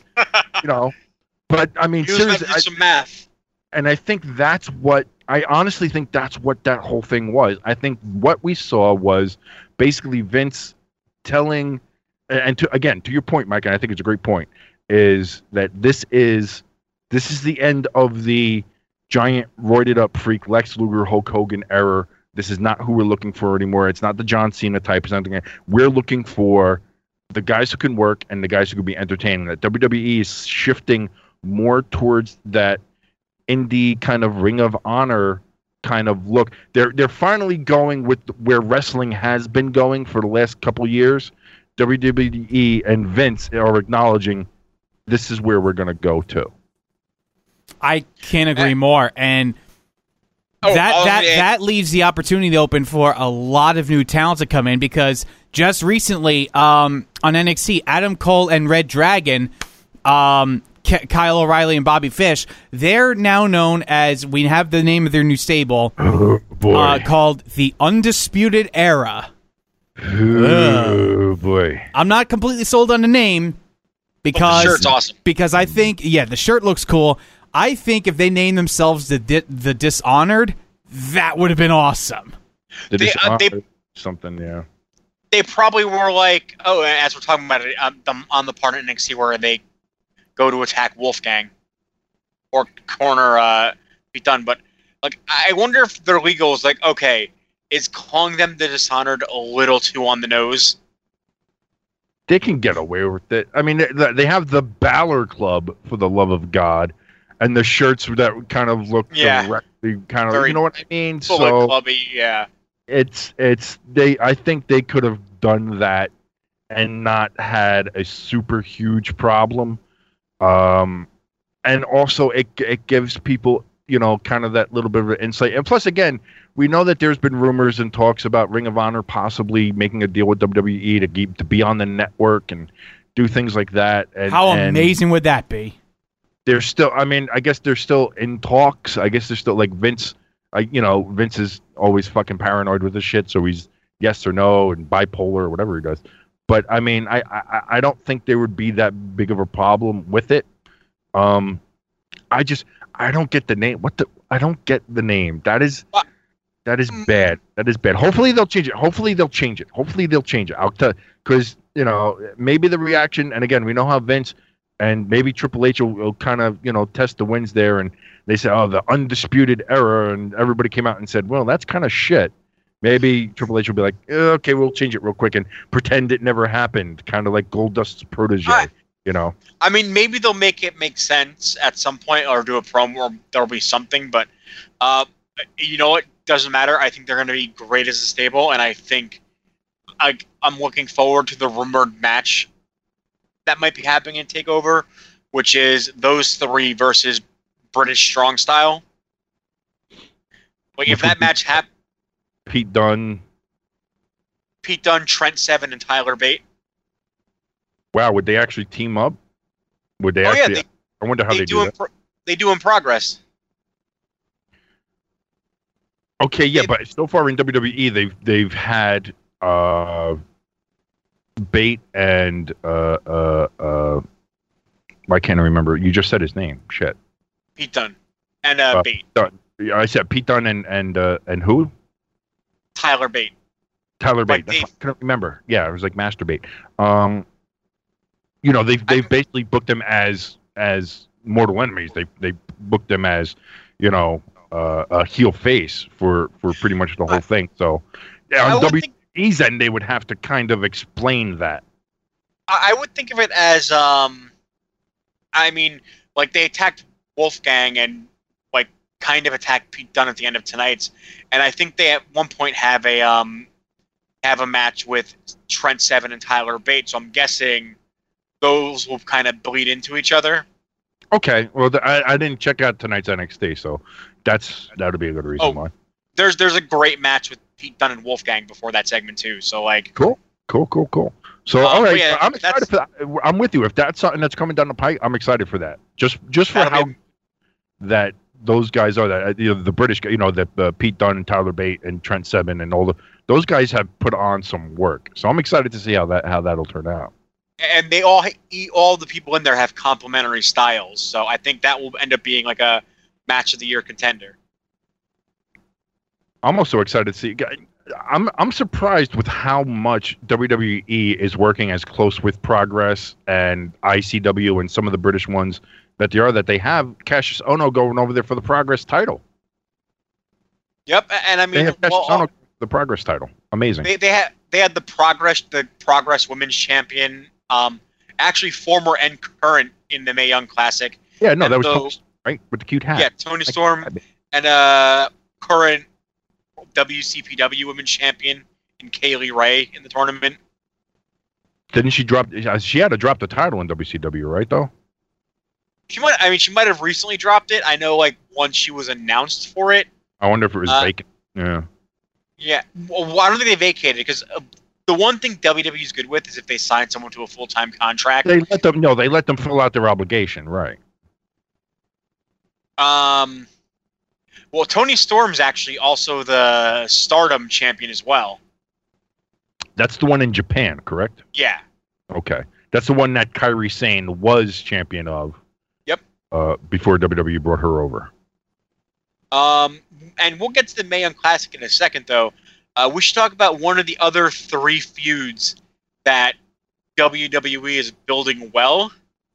But I mean, seriously, some math. And I think I honestly think that's what that whole thing was. I think what we saw was basically Vince telling, and to your point, Mike, and I think it's a great point, is that this is the end of the giant roided up freak Lex Luger Hulk Hogan era. This is not who we're looking for anymore. It's not the John Cena type or something. We're looking for the guys who can work and the guys who can be entertaining. That WWE is shifting more towards that indie kind of Ring of Honor kind of look. They're finally going with where wrestling has been going for the last couple years. WWE and Vince are acknowledging this is where we're going to go to. I can't agree more. And that leaves the opportunity open for a lot of new talent to come in, because just recently on NXT, Adam Cole and Red Dragon, Kyle O'Reilly and Bobby Fish, they're now known as, we have the name of their new stable, called the Undisputed Era. Oh, boy. I'm not completely sold on the name, because the shirt's awesome. Because I think, the shirt looks cool. I think if they named themselves the Dishonored, that would have been awesome. Something, yeah. They probably were like, as we're talking about it, on the part of NXT where they go to attack Wolfgang or corner Pete Dunne. But like, I wonder if their legal is like, okay, is calling them the Dishonored a little too on the nose. They can get away with it. I mean, they have the Balor Club, for the love of God, and the shirts that kind of look directly kind of, Very you know what I mean? Bullet Clubby, yeah. I think they could have done that and not had a super huge problem. And also it gives people, you know, kind of that little bit of an insight. And plus, again, we know that there's been rumors and talks about Ring of Honor possibly making a deal with WWE to be on the network and do things like that. And, how amazing would that be? They're still, I mean, I guess they're still in talks. I guess they're still like Vince. Vince is always fucking paranoid with this shit, so he's yes or no and bipolar or whatever he does. But I mean, I don't think there would be that big of a problem with it. I don't get the name. I don't get the name. That is bad. That is bad. Hopefully they'll change it. Because, you know, maybe the reaction, and again, we know how Vince and maybe Triple H will kind of, you know, test the winds there, and they say, oh, the undisputed era, and everybody came out and said, well, that's kind of shit. Maybe Triple H will be like, okay, we'll change it real quick and pretend it never happened, kind of like Goldust's protege, you know. I mean, maybe they'll make it make sense at some point, or do a promo, or there'll be something. But you know what? Doesn't matter. I think they're going to be great as a stable, and I think I'm looking forward to the rumored match that might be happening in TakeOver, which is those three versus British Strong Style. Like, if that match happens, Pete Dunne, Trent Seven, and Tyler Bate. Wow, would they actually team up? Would they I wonder how they do that. They do in Progress. Okay, yeah, but so far in WWE, they've had Bate and why can't I remember? You just said his name. Shit. Pete Dunne and Bate. Dunne. Yeah, I said Pete Dunne and who? Tyler Bate. Tyler Bate. I couldn't remember. Yeah, it was like Masturbate. You know, they've basically booked them as mortal enemies. They booked them as, you know, a heel face for pretty much the whole thing. So, yeah, on WWE's end, they would have to kind of explain that. I would think of it as, I mean, like they attacked Wolfgang and like kind of attacked Pete Dunne at the end of tonight's, and I think they at one point have a match with Trent Seven and Tyler Bate. So I'm guessing those will kind of bleed into each other. Okay, well, I didn't check out tonight's NXT, so that would be a good reason why. There's a great match with Pete Dunne and Wolfgang before that segment too. So like, cool. So all right, yeah, I'm excited for that. I'm with you. If that's something that's coming down the pike, I'm excited for that. Just for how that those guys are. That, you know, the British, you know, that Pete Dunne and Tyler Bate and Trent Seven and all those guys have put on some work. So I'm excited to see how that'll turn out. And they all the people in there have complementary styles, so I think that will end up being like a match of the year contender. I'm also excited to see. I'm surprised with how much WWE is working as close with Progress and ICW and some of the British ones that they are. That they have Cassius Ohno going over there for the Progress title. Yep, and I mean, they have Cassius Ohno the Progress title. Amazing. They had the Progress Women's Champion. Actually, former and current in the Mae Young Classic. Yeah, no, that was Tony, right with the cute hat. Yeah, Tony Storm and current WCPW Women's Champion in Kaylee Ray in the tournament. Didn't she drop? She had to drop the title in WCW, right? Though she might have recently dropped it. I know, like once she was announced for it. I wonder if it was vacant. Yeah. Yeah, well, I don't think they vacated it because. The one thing WWE is good with is if they sign someone to a full-time contract. They let them fill out their obligation, right? Well, Tony Storm's actually also the Stardom champion as well. That's the one in Japan, correct? Yeah. Okay. That's the one that Kairi Sane was champion of. Yep. Before WWE brought her over. And we'll get to the Mae Young Classic in a second, though. We should talk about one of the other three feuds that WWE is building well.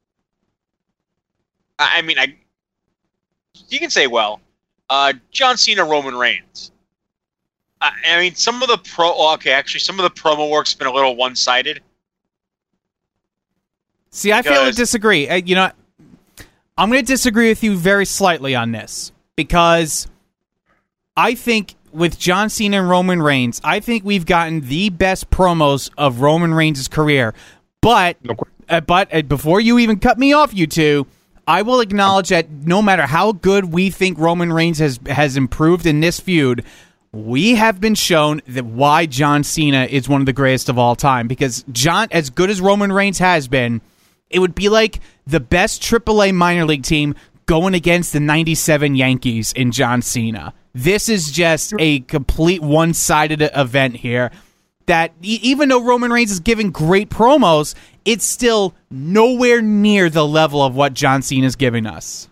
I mean, you can say well. John Cena, Roman Reigns. I mean, some of the promo work's been a little one-sided. See, I feel to disagree. I'm going to disagree with you very slightly on this because I think with John Cena and Roman Reigns, I think we've gotten the best promos of Roman Reigns' career. But before you even cut me off, you two, I will acknowledge that no matter how good we think Roman Reigns has improved in this feud, we have been shown that why John Cena is one of the greatest of all time. Because as good as Roman Reigns has been, it would be like the best AAA minor league team going against the 97 Yankees in John Cena. This is just a complete one-sided event here that even though Roman Reigns is giving great promos, it's still nowhere near the level of what John Cena is giving us.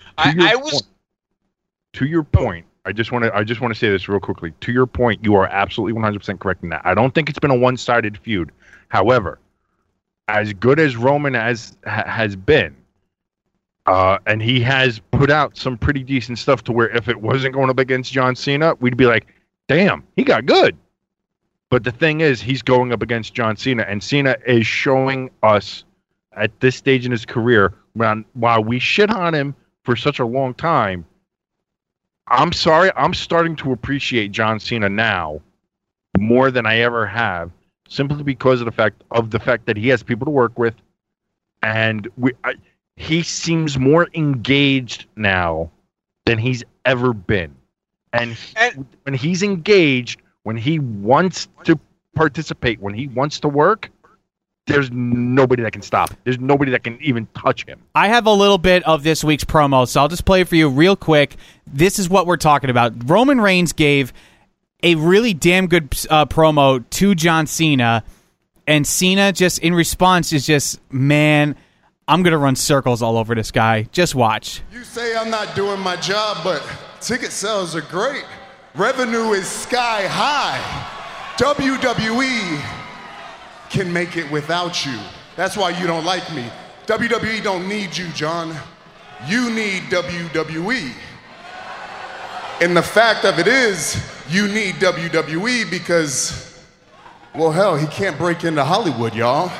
To your point, I just want to say this real quickly. To your point, you are absolutely 100% correct in that. I don't think it's been a one-sided feud. However, as good as Roman has been, and he has put out some pretty decent stuff to where if it wasn't going up against John Cena, we'd be like, damn, he got good. But the thing is, he's going up against John Cena, and Cena is showing us at this stage in his career, while we shit on him for such a long time, I'm sorry, I'm starting to appreciate John Cena now more than I ever have, simply because of the fact that he has people to work with, and he seems more engaged now than he's ever been. And when he's engaged, when he wants to participate, when he wants to work, there's nobody that can stop. There's nobody that can even touch him. I have a little bit of this week's promo, so I'll just play it for you real quick. This is what we're talking about. Roman Reigns gave a really damn good promo to John Cena, and Cena just in response is just, man, I'm going to run circles all over this guy. Just watch. You say I'm not doing my job, but ticket sales are great. Revenue is sky high. WWE can make it without you. That's why you don't like me. WWE don't need you, John. You need WWE. And the fact of it is, you need WWE because, well, hell, he can't break into Hollywood, y'all.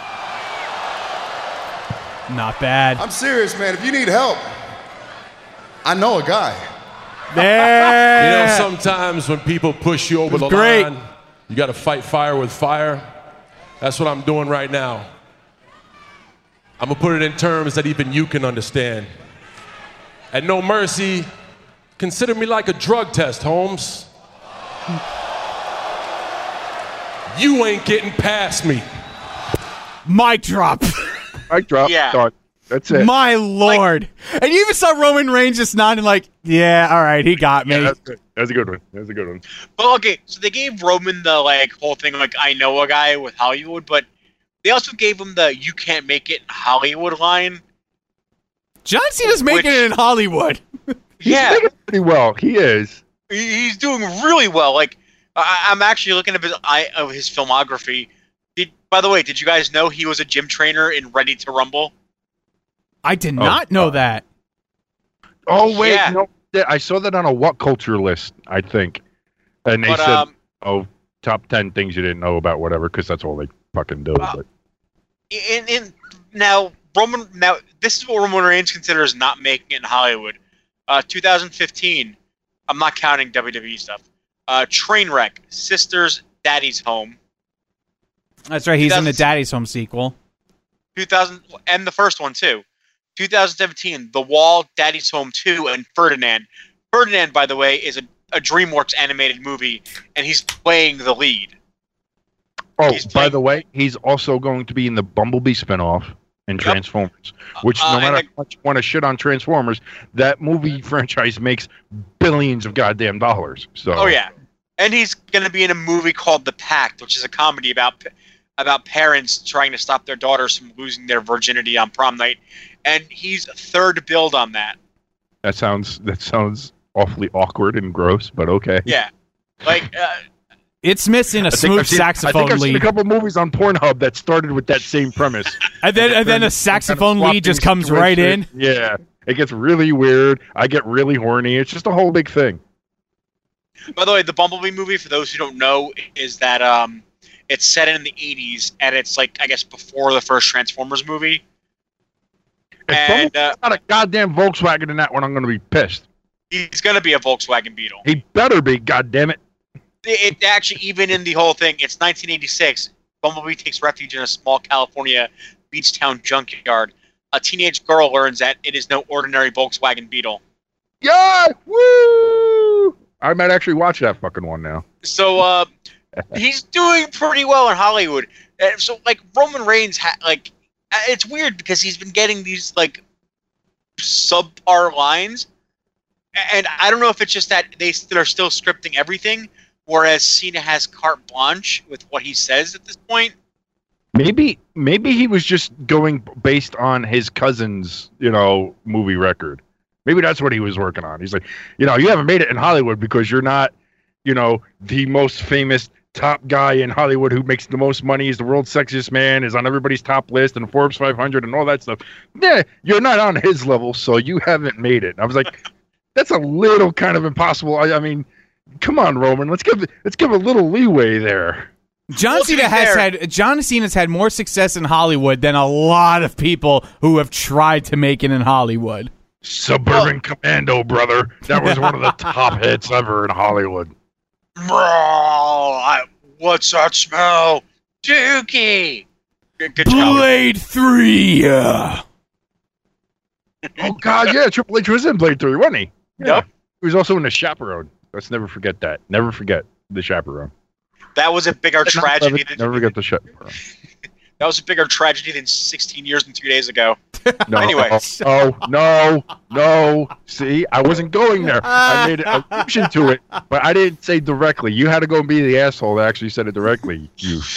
Not bad. I'm serious, man. If you need help, I know a guy. There. Sometimes when people push you over the line, you got to fight fire with fire. That's what I'm doing right now. I'm going to put it in terms that even you can understand. At No Mercy, consider me like a drug test, Holmes. You ain't getting past me. Mic drop. Mic drop. Yeah. Done. That's it. My Lord. And you even saw Roman Reigns just nodding like, yeah, all right, he got me. Yeah, that's a good one. That's a good one. Well, okay, so they gave Roman the whole thing I know a guy with Hollywood, but they also gave him the "you can't make it in Hollywood" line. John Cena's making it in Hollywood. Yeah, he's making it pretty well. He is. He's doing really well. I'm actually looking at his filmography. By the way, did you guys know he was a gym trainer in Ready to Rumble? I did not know that. Oh, wait. Yeah. No, I saw that on a What Culture list, I think. And they said, top 10 things you didn't know about whatever, because that's all they fucking do. Now, this is what Roman Reigns considers not making it in Hollywood. 2015, I'm not counting WWE stuff. Trainwreck, Sisters, Daddy's Home. That's right, he's in the Daddy's Home sequel. 2000, and the first one, too. 2017, The Wall, Daddy's Home 2, and Ferdinand. Ferdinand, by the way, is a DreamWorks animated movie, and he's playing the lead. Oh, by the way, he's also going to be in the Bumblebee spinoff in Transformers, which no matter how much you want to shit on Transformers, that movie franchise makes billions of goddamn dollars. So. Oh, yeah. And he's going to be in a movie called The Pact, which is a comedy about parents trying to stop their daughters from losing their virginity on prom night. And he's third billed on that. That sounds awfully awkward and gross, but okay. Yeah. It's missing a smooth saxophone lead. I think I've seen a couple movies on Pornhub that started with that same premise. and then a saxophone lead just comes right in. Yeah. It gets really weird. I get really horny. It's just a whole big thing. By the way, the Bumblebee movie, for those who don't know, is that it's set in the 80s, and it's like, I guess, before the first Transformers movie. If Bumblebee's not a goddamn Volkswagen in that one, I'm going to be pissed. He's going to be a Volkswagen Beetle. He better be, goddammit. It actually, even in the whole thing, it's 1986. Bumblebee takes refuge in a small California beach town junkyard. A teenage girl learns that it is no ordinary Volkswagen Beetle. Yeah! Woo! I might actually watch that fucking one now. So, he's doing pretty well in Hollywood. So, like, Roman Reigns, it's weird because he's been getting these, like, subpar lines. And I don't know if it's just that they're still scripting everything, whereas Cena has carte blanche with what he says at this point. Maybe he was just going based on his cousin's, movie record. Maybe that's what he was working on. He's like, you haven't made it in Hollywood because you're not, the most famous top guy in Hollywood who makes the most money, is the world's sexiest man, is on everybody's top list and Forbes 500 and all that stuff. Yeah, you're not on his level, so you haven't made it. And I was like, that's a little kind of impossible. I mean, come on, Roman. Let's give a little leeway there. John Cena's had more success in Hollywood than a lot of people who have tried to make it in Hollywood. Suburban Commando, brother. That was one of the top hits ever in Hollywood. What's that smell? Dookie. Good Blade 3. Oh God, yeah, Triple H was in Blade 3, wasn't he? Yeah. Yep. He was also in The Chaperone. Let's never forget that. Never forget The Chaperone. That was a bigger tragedy than... Never forget The Chaperone. That was a bigger tragedy than 16 years and 2 days ago. No, anyway. No. See, I wasn't going there. I made an allusion to it, but I didn't say directly. You had to go and be the asshole that actually said it directly.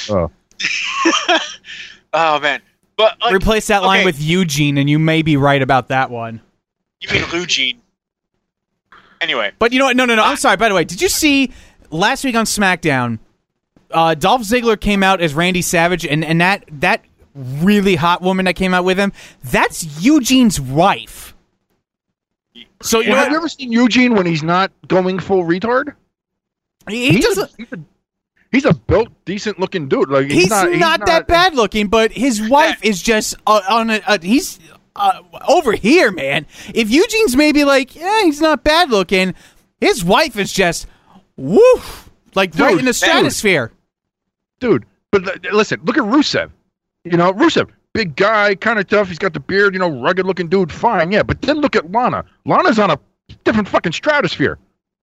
Oh, man. But replace that line with Eugene, and you may be right about that one. You mean Eugene? Anyway. But you know what? No. I'm sorry. By the way, did you see last week on SmackDown, Dolph Ziggler came out as Randy Savage, and that really hot woman that came out with him, that's Eugene's wife. So have you ever seen Eugene when he's not going full retard? He's a built, decent-looking dude. Like he's not that bad looking, but his wife is just he's over here, man. If Eugene's maybe like, he's not bad looking, his wife is just woof, like right in the stratosphere. Dude, but listen, look at Rusev. Rusev, big guy, kind of tough. He's got the beard, rugged-looking dude. Fine, yeah. But then look at Lana. Lana's on a different fucking stratosphere.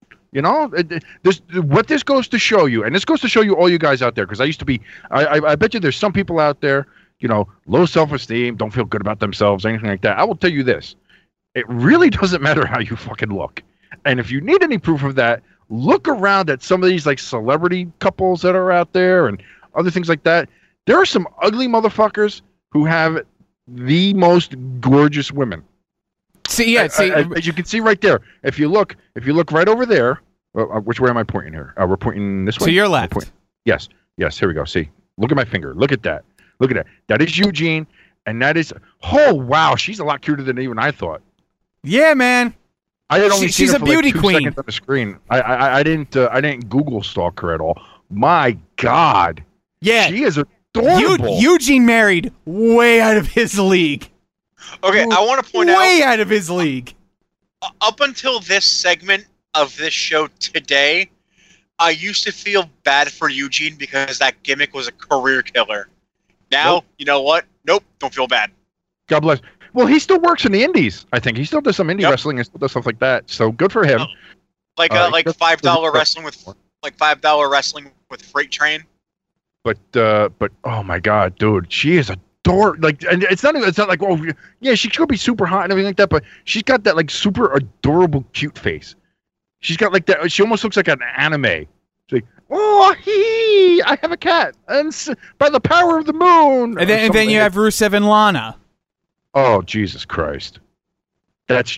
What this goes to show you, and this goes to show you all you guys out there, because I used to be, I bet you there's some people out there, low self-esteem, don't feel good about themselves, anything like that. I will tell you this. It really doesn't matter how you fucking look. And if you need any proof of that, look around at some of these like celebrity couples that are out there and other things like that. There are some ugly motherfuckers who have the most gorgeous women. As you can see right there. If you look right over there, which way am I pointing here? We're pointing this way. To your left. Yes. Here we go. See, look at my finger. Look at that. That is Eugene, and that is. Oh wow, she's a lot cuter than even I thought. Yeah, man. I had only seen she's her a for beauty like 2 queen seconds on the screen. I didn't Google stalk her at all. My God. Yeah, she is adorable. Eugene married way out of his league. Okay, I want to point out... Way out of his league. Up until this segment of this show today, I used to feel bad for Eugene because that gimmick was a career killer. Now, You know what? Nope, don't feel bad. God bless. Well, he still works in the indies, I think. He still does some indie wrestling and still does stuff like that. So good for him. Like $5 wrestling with Freight Train. But oh my God, dude, she is adorable. Like, and it's not like, oh yeah, she could be super hot and everything like that, but she's got that like super adorable cute face. She's got like that. She almost looks like an anime. She's like, oh, I have a cat, and by the power of the moon. And then you have Rusev and Lana. Oh Jesus Christ, that's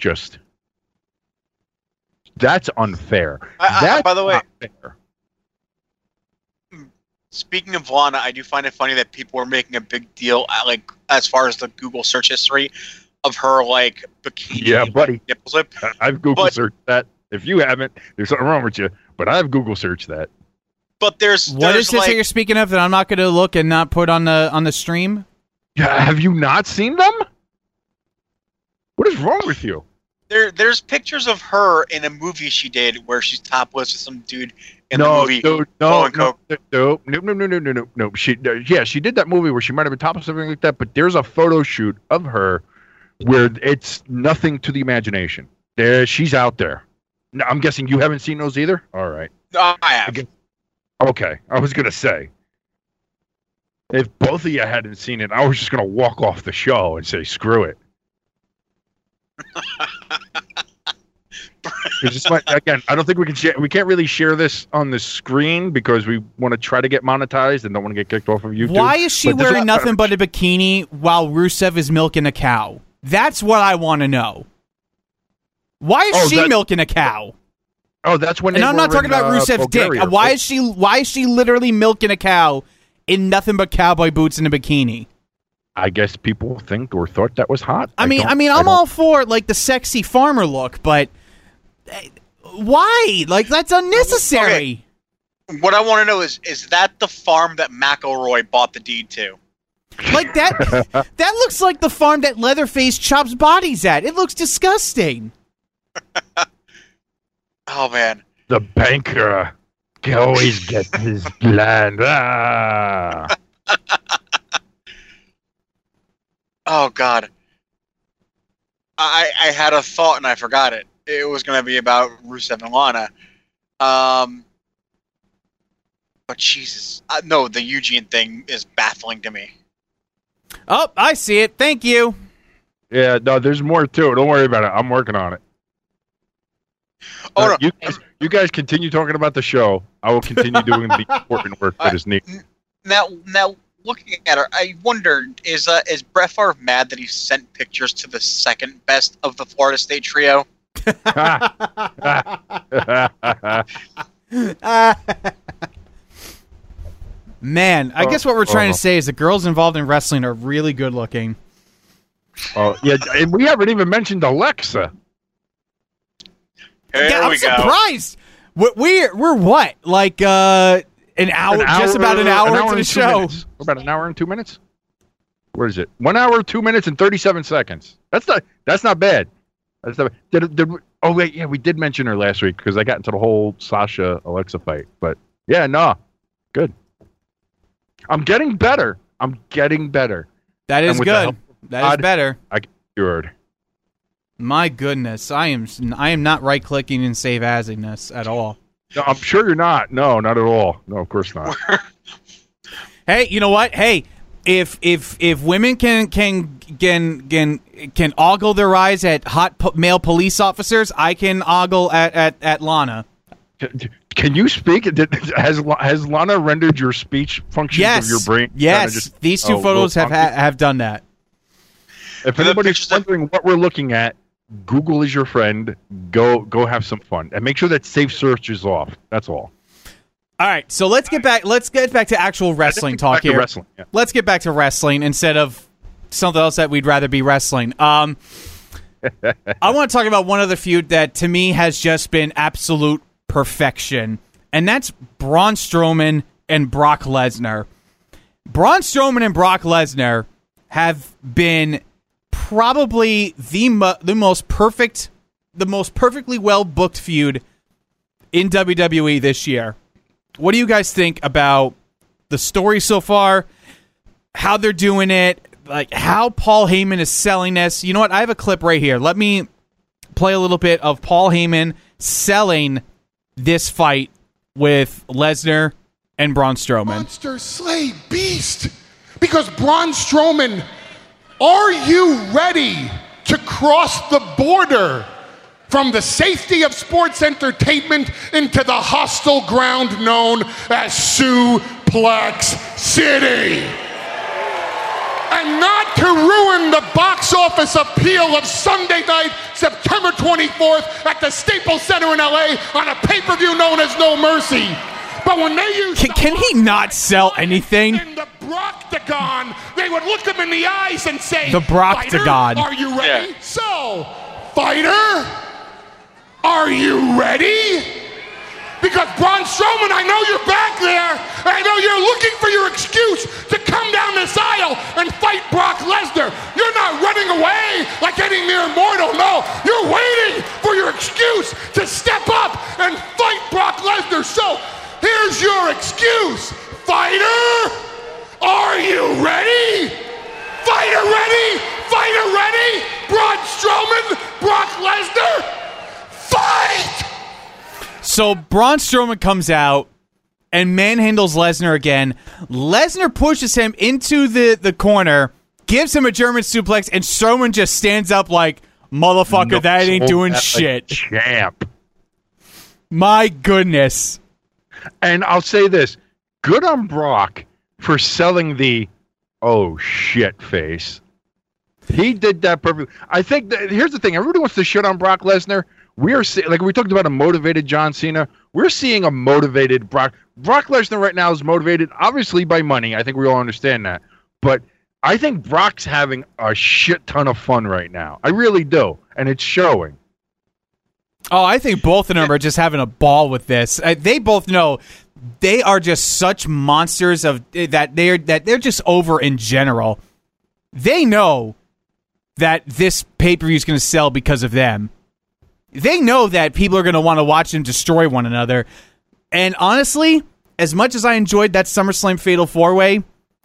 unfair. By the way, fair. Speaking of Lana, I do find it funny that people are making a big deal, like as far as the Google search history of her like bikini. Yeah, buddy. Nipple slip. I've Google searched that. If you haven't, there's something wrong with you. But I've Google searched that. But there's What is this that you're speaking of that I'm not going to look and not put on the stream? Yeah, have you not seen them? What is wrong with you? There's pictures of her in a movie she did where she's topless with some dude in the movie. No. She did that movie where she might have been topless or something like that. But there's a photo shoot of her where it's nothing to the imagination. She's out there. Now, I'm guessing you haven't seen those either. All right. No, I have. Okay, I was gonna say, if both of you hadn't seen it, I was just gonna walk off the show and say screw it. Again, I don't think we can share. We can't really share this on the screen because we want to try to get monetized and don't want to get kicked off of YouTube. Why is she wearing nothing but a bikini while Rusev is milking a cow? That's what I want to know. Why is she milking a cow? Oh, that's when. And I'm not talking about Rusev's Bulgaria, dick. Why is she literally milking a cow in nothing but cowboy boots and a bikini? I guess people think or thought that was hot. I mean, I'm all for like the sexy farmer look, but why? Like that's unnecessary. Okay. What I want to know is that the farm that McElroy bought the deed to? Like that? That looks like the farm that Leatherface chops bodies at. It looks disgusting. Oh, man. The banker always gets his land. Ah. Oh, God. I had a thought and I forgot it. It was going to be about Rusev and Lana. But Jesus. No, the Eugene thing is baffling to me. Oh, I see it. Thank you. Yeah, no, there's more to it. Don't worry about it. I'm working on it. Oh, no. You guys continue talking about the show. I will continue doing the important work that is needed. Now, looking at her, I wondered, is Brett Favre mad that he sent pictures to the second best of the Florida State trio? Man, I guess what we're trying to say is the girls involved in wrestling are really good looking. Oh, yeah, and we haven't even mentioned Alexa. I'm surprised. We're what? Like an hour, just about an hour into the show. We're about an hour and 2 minutes. Where is it? 1 hour, 2 minutes, and 37 seconds. That's not bad. Oh wait, yeah, we did mention her last week because I got into the whole Sasha Alexa fight. But yeah, no, good. I'm getting better. That is good. That is better. I get cured. My goodness, I am not right clicking and save asingness at all. No, I'm sure you're not. No, not at all. No, of course not. Hey, you know what? Hey, if women can ogle their eyes at hot male police officers, I can ogle at Lana. Can you speak? Has Lana rendered your speech functions of your brain? Yes, these two photos have done that. If anybody's wondering what we're looking at, Google is your friend. Go have some fun, and make sure that safe search is off. That's all. All right, so let's get back to actual wrestling talk here. Yeah. Let's get back to wrestling instead of something else that we'd rather be wrestling. I want to talk about one other feud that to me has just been absolute perfection, and that's Braun Strowman and Brock Lesnar. Braun Strowman and Brock Lesnar have been probably the most perfectly well booked feud in WWE this year. What do you guys think about the story so far? How they're doing it? Like how Paul Heyman is selling this? You know what? I have a clip right here. Let me play a little bit of Paul Heyman selling this fight with Lesnar and Braun Strowman. Monster slay beast. Because Braun Strowman, are you ready to cross the border from the safety of sports entertainment into the hostile ground known as Suplex City? And not to ruin the box office appeal of Sunday night, September 24th at the Staples Center in LA on a pay-per-view known as No Mercy. But when they use can he not sell anything? In the Broctagon, they would look him in the eyes and say, the Broctagon. Fighter, are you ready? Yeah. So, fighter, Are you ready? Because Braun Strowman, I know you're back there. I know you're looking for your excuse to come down this aisle and fight Brock Lesnar. You're not running away like any mere mortal. No, you're waiting for your excuse to step up and fight Brock Lesnar. So here's your excuse. Fighter, are you ready? Fighter ready? Fighter ready? Braun Strowman, Brock Lesnar, fight! So Braun Strowman comes out and manhandles Lesnar again. Lesnar pushes him into the corner, gives him a German suplex, and Strowman just stands up like, motherfucker, that ain't doing shit. Champ. My goodness. And I'll say this. Good on Brock for selling the oh shit face. He did that perfectly. I think here's the thing. Everybody wants to shit on Brock Lesnar. We are like we talked about a motivated John Cena. We're seeing a motivated Brock. Brock Lesnar right now is motivated, obviously, by money. I think we all understand that. But I think Brock's having a shit ton of fun right now. I really do, and it's showing. Oh, I think both of them are just having a ball with this. They both know they are just such monsters of that they're just over in general. They know that this pay-per-view is going to sell because of them. They know that people are going to want to watch them destroy one another. And honestly, as much as I enjoyed that SummerSlam Fatal 4-Way,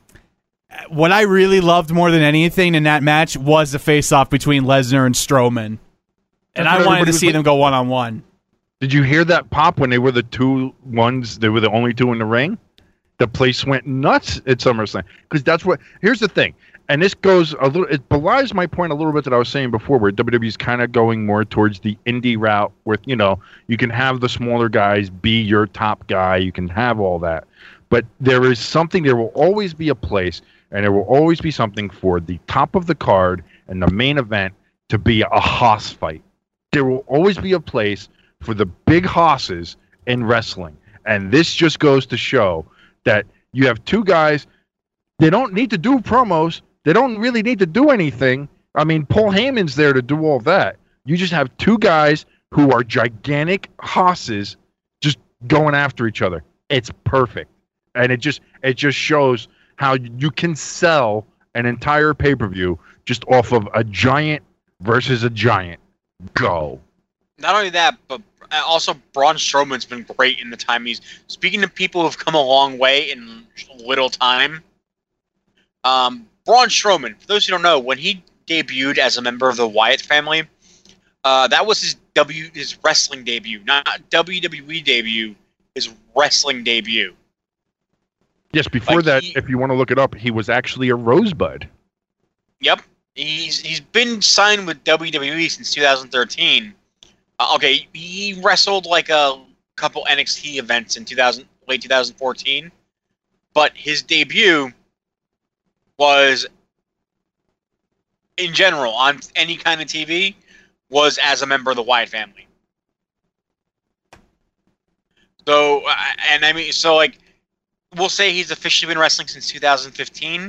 what I really loved more than anything in that match was the face-off between Lesnar and Strowman. And I wanted to see them go one-on-one. Did you hear that pop when they were the they were the only two in the ring? The place went nuts at SummerSlam. Because that's what, here's the thing. And this goes a little, it belies my point a little bit that I was saying before, where WWE's kind of going more towards the indie route with, you know, you can have the smaller guys be your top guy. You can have all that. But there is something, there will always be a place, and there will always be something for the top of the card and the main event to be a hoss fight. There will always be a place for the big hosses in wrestling. And this just goes to show that you have two guys, they don't need to do promos. They don't really need to do anything. I mean, Paul Heyman's there to do all that. You just have two guys who are gigantic hosses just going after each other. It's perfect. And it just shows how you can sell an entire pay-per-view just off of a giant versus a giant. Go. Not only that, but also Braun Strowman's been great in the time he's... Speaking of people who've come a long way in little time, Braun Strowman, for those who don't know, when he debuted as a member of the Wyatt family, that was his wrestling debut, not WWE debut, his wrestling debut. Yes, before that, if you want to look it up, he was actually a Rosebud. Yep. He's been signed with WWE since 2013. Okay, he wrestled like a couple NXT events in late 2014, but his debut was, in general, on any kind of TV, was as a member of the Wyatt family. So, we'll say he's officially been wrestling since 2015.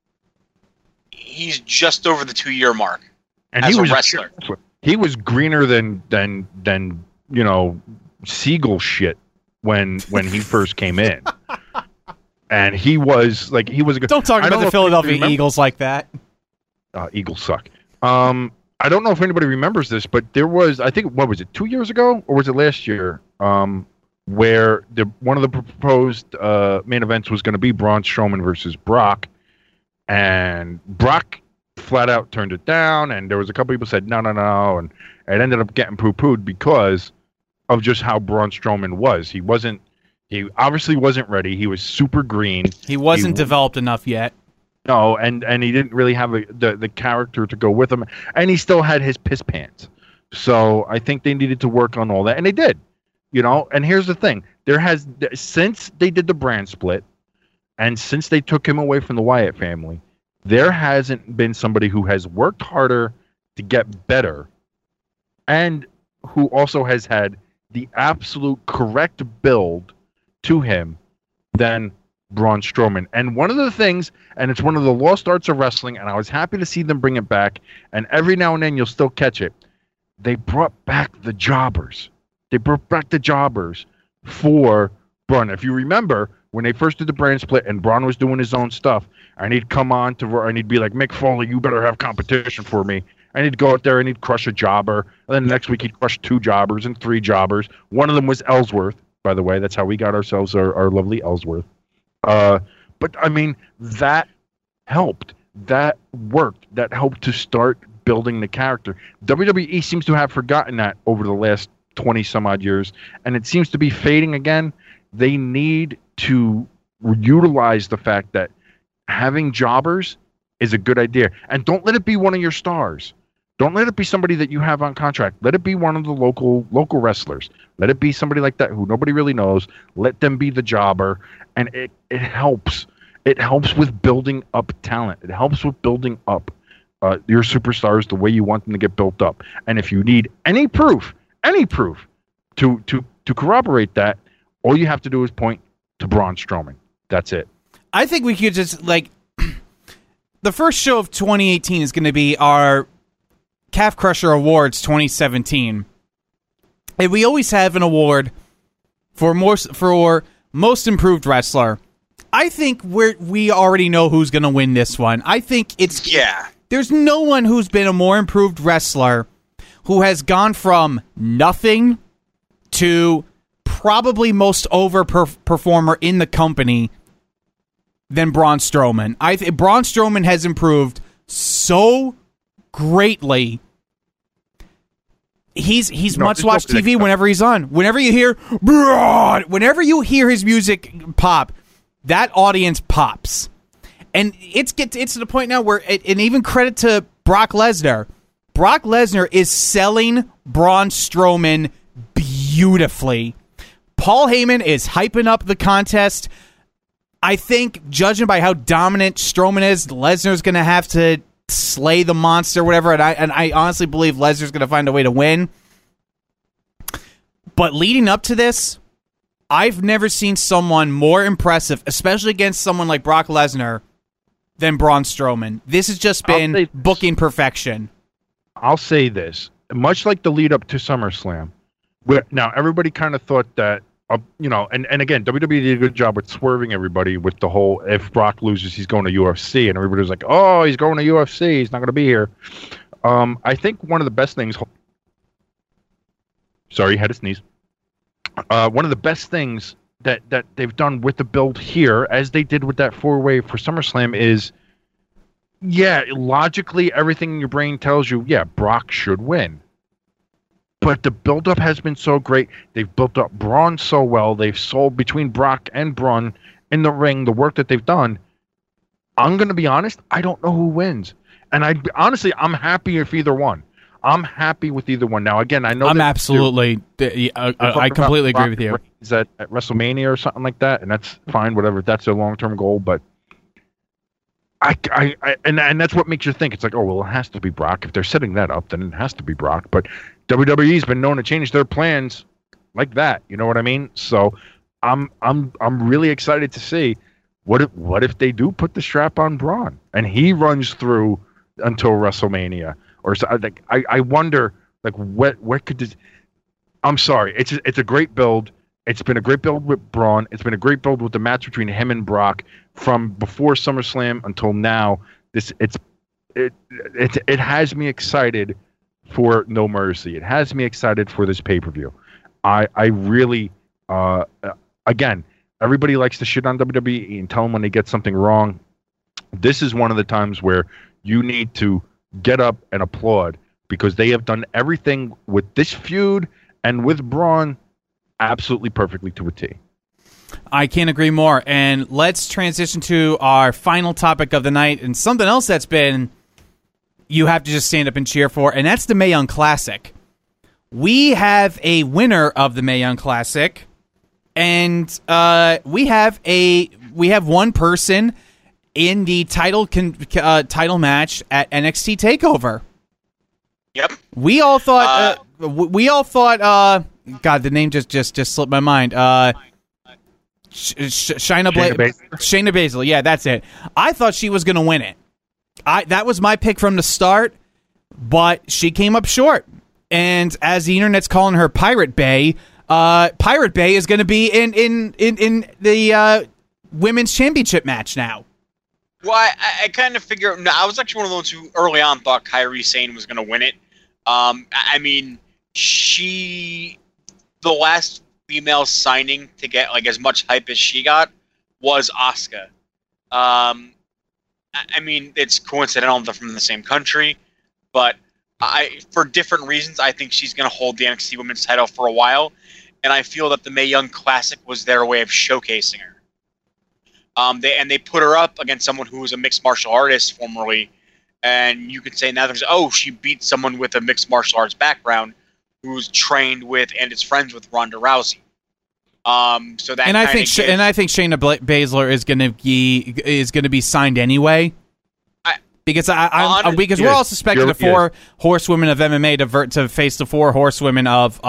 He's just over the 2-year mark and as a wrestler. He was greener than you know, Siegel shit when he first came in. And he was a good... Don't talk about the Philadelphia Eagles like that. Eagles suck. I don't know if anybody remembers this, but there was, I think, what was it, 2 years ago? Or was it last year? Where one of the proposed main events was going to be Braun Strowman versus Brock. And Brock flat out turned it down. And there was a couple people said, no. And it ended up getting poo-pooed because of just how Braun Strowman was. He obviously wasn't ready. He was super green. He wasn't developed enough yet. No, and he didn't really have the character to go with him. And he still had his piss pants. So I think they needed to work on all that. And they did. You know, and here's the thing. Since they did the brand split, and since they took him away from the Wyatt family, there hasn't been somebody who has worked harder to get better and who also has had the absolute correct build to him than Braun Strowman. And one of the things, and it's one of the lost arts of wrestling, and I was happy to see them bring it back, and every now and then you'll still catch it. they brought back the jobbers. They brought back the jobbers for Braun. If you remember, when they first did the brand split and Braun was doing his own stuff, and he'd come on to, and he'd be like, Mick Foley, you better have competition for me. And he'd go out there and he'd crush a jobber. And then the next week he'd crush 2 jobbers and 3 jobbers. One of them was Ellsworth, by the way. That's how we got ourselves our lovely Ellsworth. But, I mean, that helped. That worked. That helped to start building the character. WWE seems to have forgotten that over the last 20-some-odd years, and it seems to be fading again. They need to utilize the fact that having jobbers is a good idea. And don't let it be one of your stars. Don't let it be somebody that you have on contract. Let it be one of the local wrestlers. Let it be somebody like that who nobody really knows. Let them be the jobber, and it helps. It helps with building up talent. It helps with building up your superstars the way you want them to get built up. And if you need any proof to corroborate that, all you have to do is point to Braun Strowman. That's it. I think we could just, like, the first show of 2018 is going to be our Calf Crusher Awards 2017. And we always have an award for most improved wrestler. I think we already know who's going to win this one. I think it's... Yeah. There's no one who's been a more improved wrestler who has gone from nothing to probably most over performer in the company than Braun Strowman. Braun Strowman has improved so greatly. He's must-watch TV whenever he's on. Whenever you hear Braun, whenever you hear his music pop, that audience pops. And it's to the point now where, and even credit to Brock Lesnar. Brock Lesnar is selling Braun Strowman beautifully. Paul Heyman is hyping up the contest. I think, judging by how dominant Strowman is, Lesnar's going to have to slay the monster, whatever, and I honestly believe Lesnar's going to find a way to win. But leading up to this, I've never seen someone more impressive, especially against someone like Brock Lesnar, than Braun Strowman. This has just been booking perfection. I'll say this. Much like the lead up to SummerSlam, now everybody kind of thought that, and again, WWE did a good job with swerving everybody with the whole, if Brock loses, he's going to UFC, and everybody was like, oh, he's going to UFC, he's not going to be here. I think one of the best things, sorry, had to sneeze. One of the best things that they've done with the build here, as they did with that 4-way for SummerSlam, is, yeah, logically, everything in your brain tells you, yeah, Brock should win. But the build-up has been so great. They've built up Braun so well. They've sold between Brock and Braun in the ring, the work that they've done. I'm going to be honest, I don't know who wins. And I'm happy if either one. I'm happy with either one. Now, again, I know I'm absolutely... I completely agree with you. Is that at WrestleMania or something like that? And that's fine, whatever. That's their long-term goal. But and that's what makes you think. It's like, oh, well, it has to be Brock. If they're setting that up, then it has to be Brock. But WWE's been known to change their plans like that. You know what I mean? So I'm really excited to see what if they do put the strap on Braun and he runs through until WrestleMania. Or so, I wonder, like, what could this... I'm sorry. It's a great build. It's been a great build with Braun. It's been a great build with the match between him and Brock from before SummerSlam until now. It has me excited for No Mercy. It has me excited for this pay-per-view. I really, again, everybody likes to shit on WWE and tell them when they get something wrong. This is one of the times where you need to get up and applaud, because they have done everything with this feud and with Braun absolutely perfectly to a T. I can't agree more. And let's transition to our final topic of the night, and something else that's been, you have to just stand up and cheer for, and that's the Mae Young Classic. We have a winner of the Mae Young Classic, and we have one person in the title match at NXT TakeOver. Yep. We all thought. God, the name just slipped my mind. Shayna Baszler. Yeah, that's it. I thought she was going to win it. That was my pick from the start, but she came up short. And as the internet's calling her Pirate Bay is going to be in the women's championship match now. Well, I kind of figure. No, I was actually one of those who early on thought Kairi Sane was going to win it. I mean, the last female signing to get like as much hype as she got was Asuka. I mean, it's coincidental they're from the same country, but for different reasons, I think she's going to hold the NXT Women's title for a while, and I feel that the Mae Young Classic was their way of showcasing her. They put her up against someone who was a mixed martial artist formerly, and you could say now she beat someone with a mixed martial arts background who's trained with and is friends with Ronda Rousey. So that I think Shayna Baszler is going to be signed anyway. Because we're all suspecting the four horsewomen of MMA to face the four horsewomen of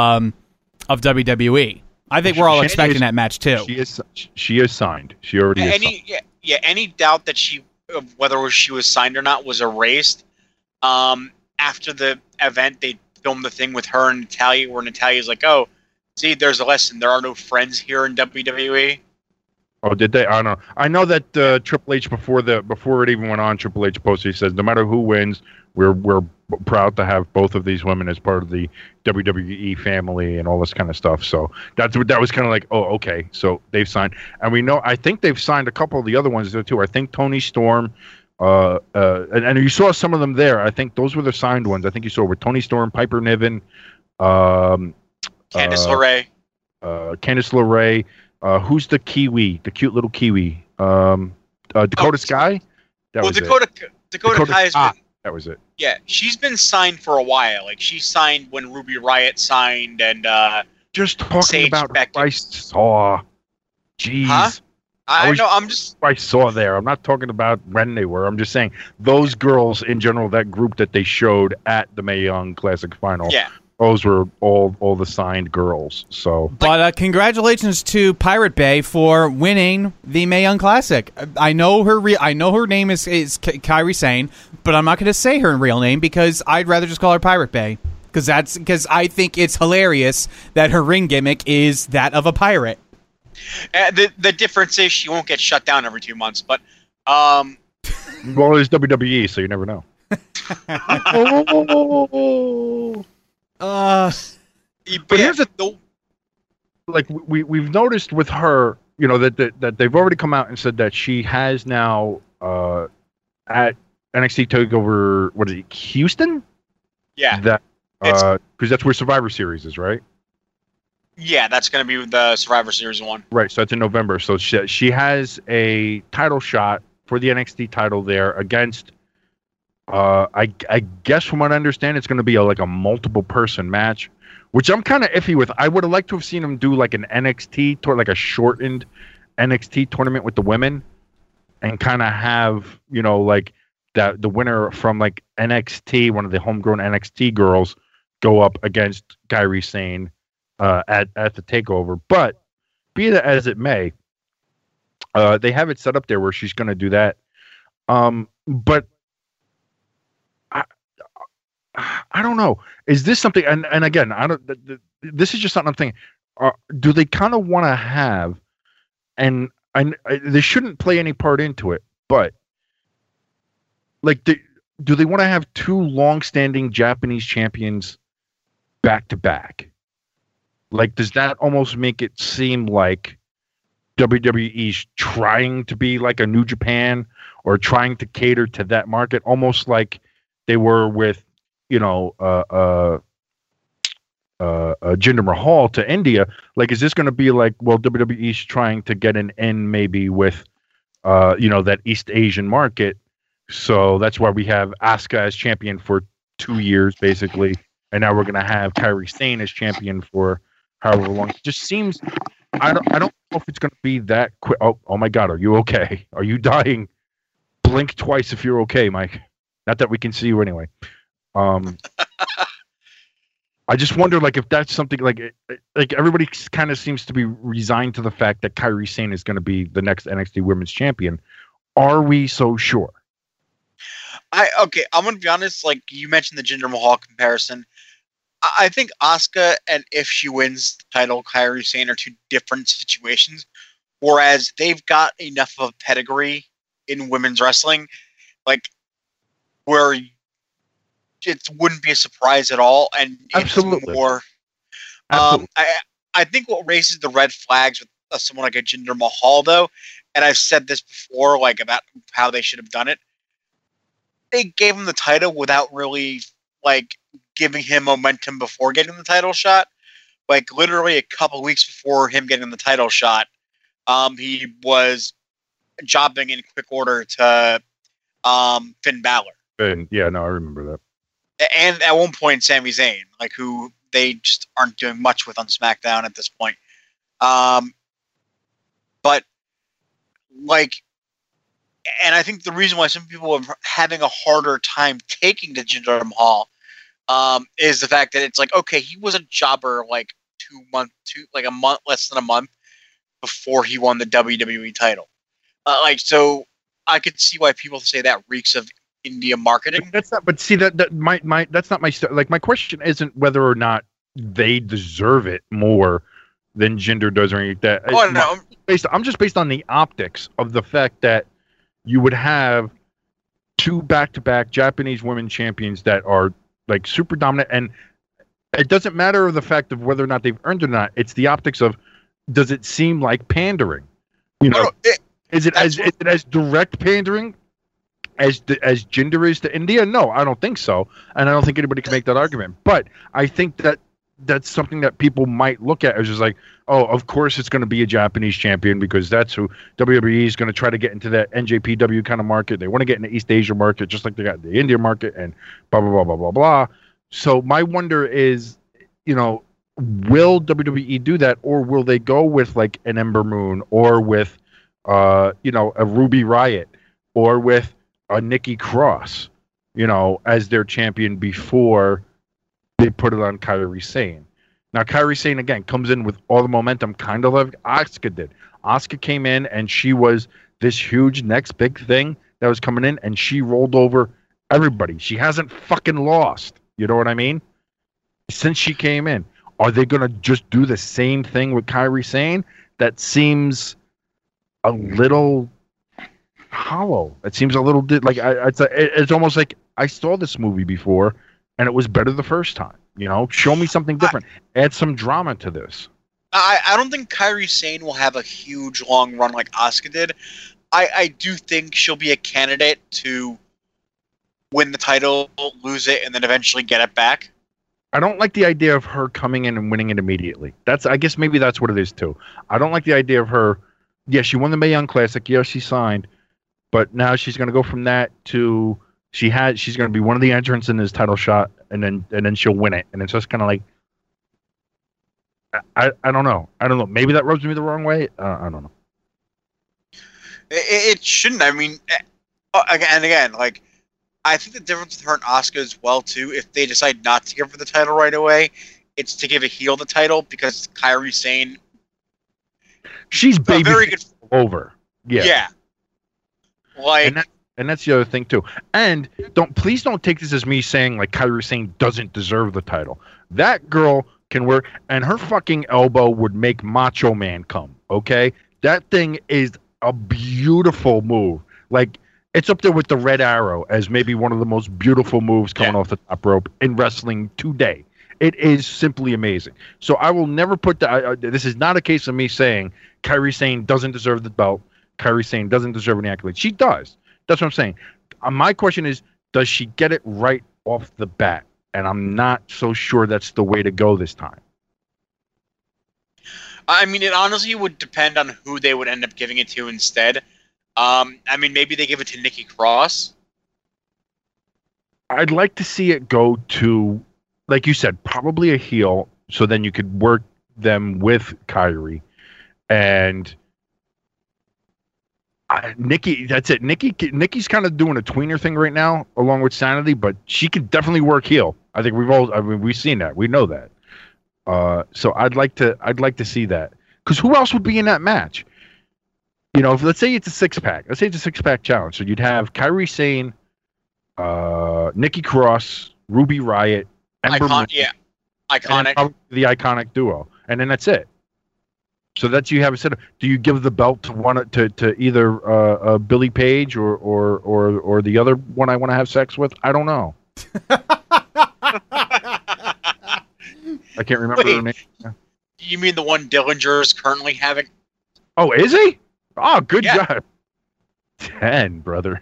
WWE. I think we're all expecting that match too. She is signed. She already is. Any doubt that whether she was signed or not was erased. After the event, they filmed the thing with her and Natalya, where Natalya's like, "Oh, see, there's a lesson. There are no friends here in WWE." Oh, did they? I don't know. I know that Triple H before it even went on, Triple H posted, he says, no matter who wins, we're proud to have both of these women as part of the WWE family and all this kind of stuff. So that was kind of like, oh, okay. So they've signed, and I think they've signed a couple of the other ones there too. I think Toni Storm, and you saw some of them there. I think those were the signed ones. I think you saw with Toni Storm, Piper Niven, Candice LeRae. Candice LeRae. Who's the Kiwi? The cute little Kiwi? Dakota Sky? Dakota Kai has been... That was it. Yeah, she's been signed for a while. Like, she signed when Ruby Riott signed, and just talking Sage about Beckett. who I saw. Jeez. Huh? I know, I'm just... I saw there. I'm not talking about when they were. I'm just saying those girls in general, that group that they showed at the Mae Young Classic Final. Yeah. Those were all the signed girls. So, but congratulations to Pirate Bay for winning the Mae Young Classic. I know her name is Kairi Sane, but I'm not going to say her real name because I'd rather just call her Pirate Bay because I think it's hilarious that her ring gimmick is that of a pirate. The difference is she won't get shut down every 2 months, but well, it's WWE, so you never know. But here's we've noticed with her, that they've already come out and said that she has now at NXT Takeover, what is it, Houston? Yeah, that because that's where Survivor Series is, right? Yeah, that's going to be the Survivor Series one. Right, so that's in November. So she has a title shot for the NXT title there against. I guess from what I understand, it's going to be a multiple person match, which I'm kind of iffy with. I would have liked to have seen them do like an NXT tour, like a shortened NXT tournament with the women, and kind of have that the winner from like NXT, one of the homegrown NXT girls, go up against Kairi Sane at the takeover. But be that as it may, they have it set up there where she's going to do that. But I don't know. Is this something? And again, I don't. This is just something I'm thinking. Do they kind of want to have? And they shouldn't play any part into it. But do they want to have two long-standing Japanese champions back to back? Does that almost make it seem like WWE's trying to be like a New Japan or trying to cater to that market, almost like they were with Jinder Mahal to India? Is this going to be like, well, WWE's trying to get an in maybe with, that East Asian market. So that's why we have Asuka as champion for 2 years, basically. And now we're going to have Kairi Sane as champion for however long. It just seems, I don't know if it's going to be that quick. Oh my God. Are you okay? Are you dying? Blink twice if you're okay, Mike. Not that we can see you anyway. I just wonder, if that's something like everybody kind of seems to be resigned to the fact that Kairi Sane is going to be the next NXT Women's Champion. Are we so sure? I'm going to be honest. You mentioned the Jinder Mahal comparison. I think Asuka, and if she wins the title, Kairi Sane are two different situations. Whereas they've got enough of a pedigree in women's wrestling, like where it wouldn't be a surprise at all. And Absolutely. It's more. I think what raises the red flags with someone like a Jinder Mahal, though, and I've said this before, like about how they should have done it. They gave him the title without really like giving him momentum before getting the title shot. Like literally a couple weeks before him getting the title shot, he was jobbing in quick order to Finn Balor. And yeah, no, I remember that. And at one point, Sami Zayn, like who they just aren't doing much with on SmackDown at this point. But like, and I think the reason why some people are having a harder time taking to Jinder Mahal is the fact that it's like, okay, he was a jobber like a month, less than a month before he won the WWE title. So I could see why people say that reeks of India marketing. That's not. But see that's not my like. My question isn't whether or not they deserve it more than Jinder does or anything like that. Oh no, I'm just based on the optics of the fact that you would have two back-to-back Japanese women champions that are like super dominant, and it doesn't matter the fact of whether or not they've earned it or not. It's the optics of, does it seem like pandering? You know, is it as direct pandering as Jinder is to India? No, I don't think so, and I don't think anybody can make that argument. But I think that that's something that people might look at as just like, oh, of course it's going to be a Japanese champion because that's who WWE is going to try to get into that NJPW kind of market. They want to get in the East Asia market just like they got the India market and blah, blah, blah, blah, blah, blah. So my wonder is, you know, will WWE do that, or will they go with like an Ember Moon or with, you know, a Ruby Riott or with a Nikki Cross, you know, as their champion before they put it on Kairi Sane. Now, Kairi Sane, again, comes in with all the momentum, kind of like Asuka did. Asuka came in, and she was this huge next big thing that was coming in, and she rolled over everybody. She hasn't fucking lost. You know what I mean? Since she came in. Are they going to just do the same thing with Kairi Sane? That seems a little hollow. It seems a little like it's almost like I saw this movie before, and it was better the first time. You know, show me something different. Add some drama to this. I don't think Kairi Sane will have a huge long run like Asuka did. I do think she'll be a candidate to win the title, lose it, and then eventually get it back. I don't like the idea of her coming in and winning it immediately. I guess maybe that's what it is too. I don't like the idea of her. Yeah, she won the Mae Young Classic. Yeah, she signed, but now she's going to go from that to she's going to be one of the entrants in this title shot, and then she'll win it, and it's just kind of like I don't know. Maybe that rubs me the wrong way. I don't know. It shouldn't. I mean, again, like I think the difference with her and Asuka as well too. If they decide not to give her the title right away, it's to give a heel the title because Kairi Sane. She's baby very good over. Yeah. Yeah. Like. And that's the other thing too. And please don't take this as me saying like Kairi Sane doesn't deserve the title. That girl can work, and her fucking elbow would make Macho Man come. Okay, that thing is a beautiful move. Like it's up there with the Red Arrow as maybe one of the most beautiful moves coming off the top rope in wrestling today. It is simply amazing. So I will never put that. This is not a case of me saying Kairi Sane doesn't deserve the belt. Kairi Sane doesn't deserve any accolades. She does. That's what I'm saying. My question is, does she get it right off the bat? And I'm not so sure that's the way to go this time. I mean, it honestly would depend on who they would end up giving it to instead. I mean, maybe they give it to Nikki Cross. I'd like to see it go to, like you said, probably a heel, so then you could work them with Kairi. And Nikki, that's it. Nikki's kind of doing a tweener thing right now, along with Sanity, but she can definitely work heel. I think we've seen that. We know that. So I'd like to see that, because who else would be in that match? You know, let's say it's a 6-pack. Let's say it's a 6-pack challenge. So you'd have Kairi Sane, Nikki Cross, Ruby Riott, Ember Moon, Iconic. And the iconic duo, and then that's it. So that's you have a set of. Do you give the belt to either Billy Page or the other one I want to have sex with? I don't know. I can't remember her name. You mean the one Dillinger is currently having? Oh, is he? Oh, good job. 10, brother.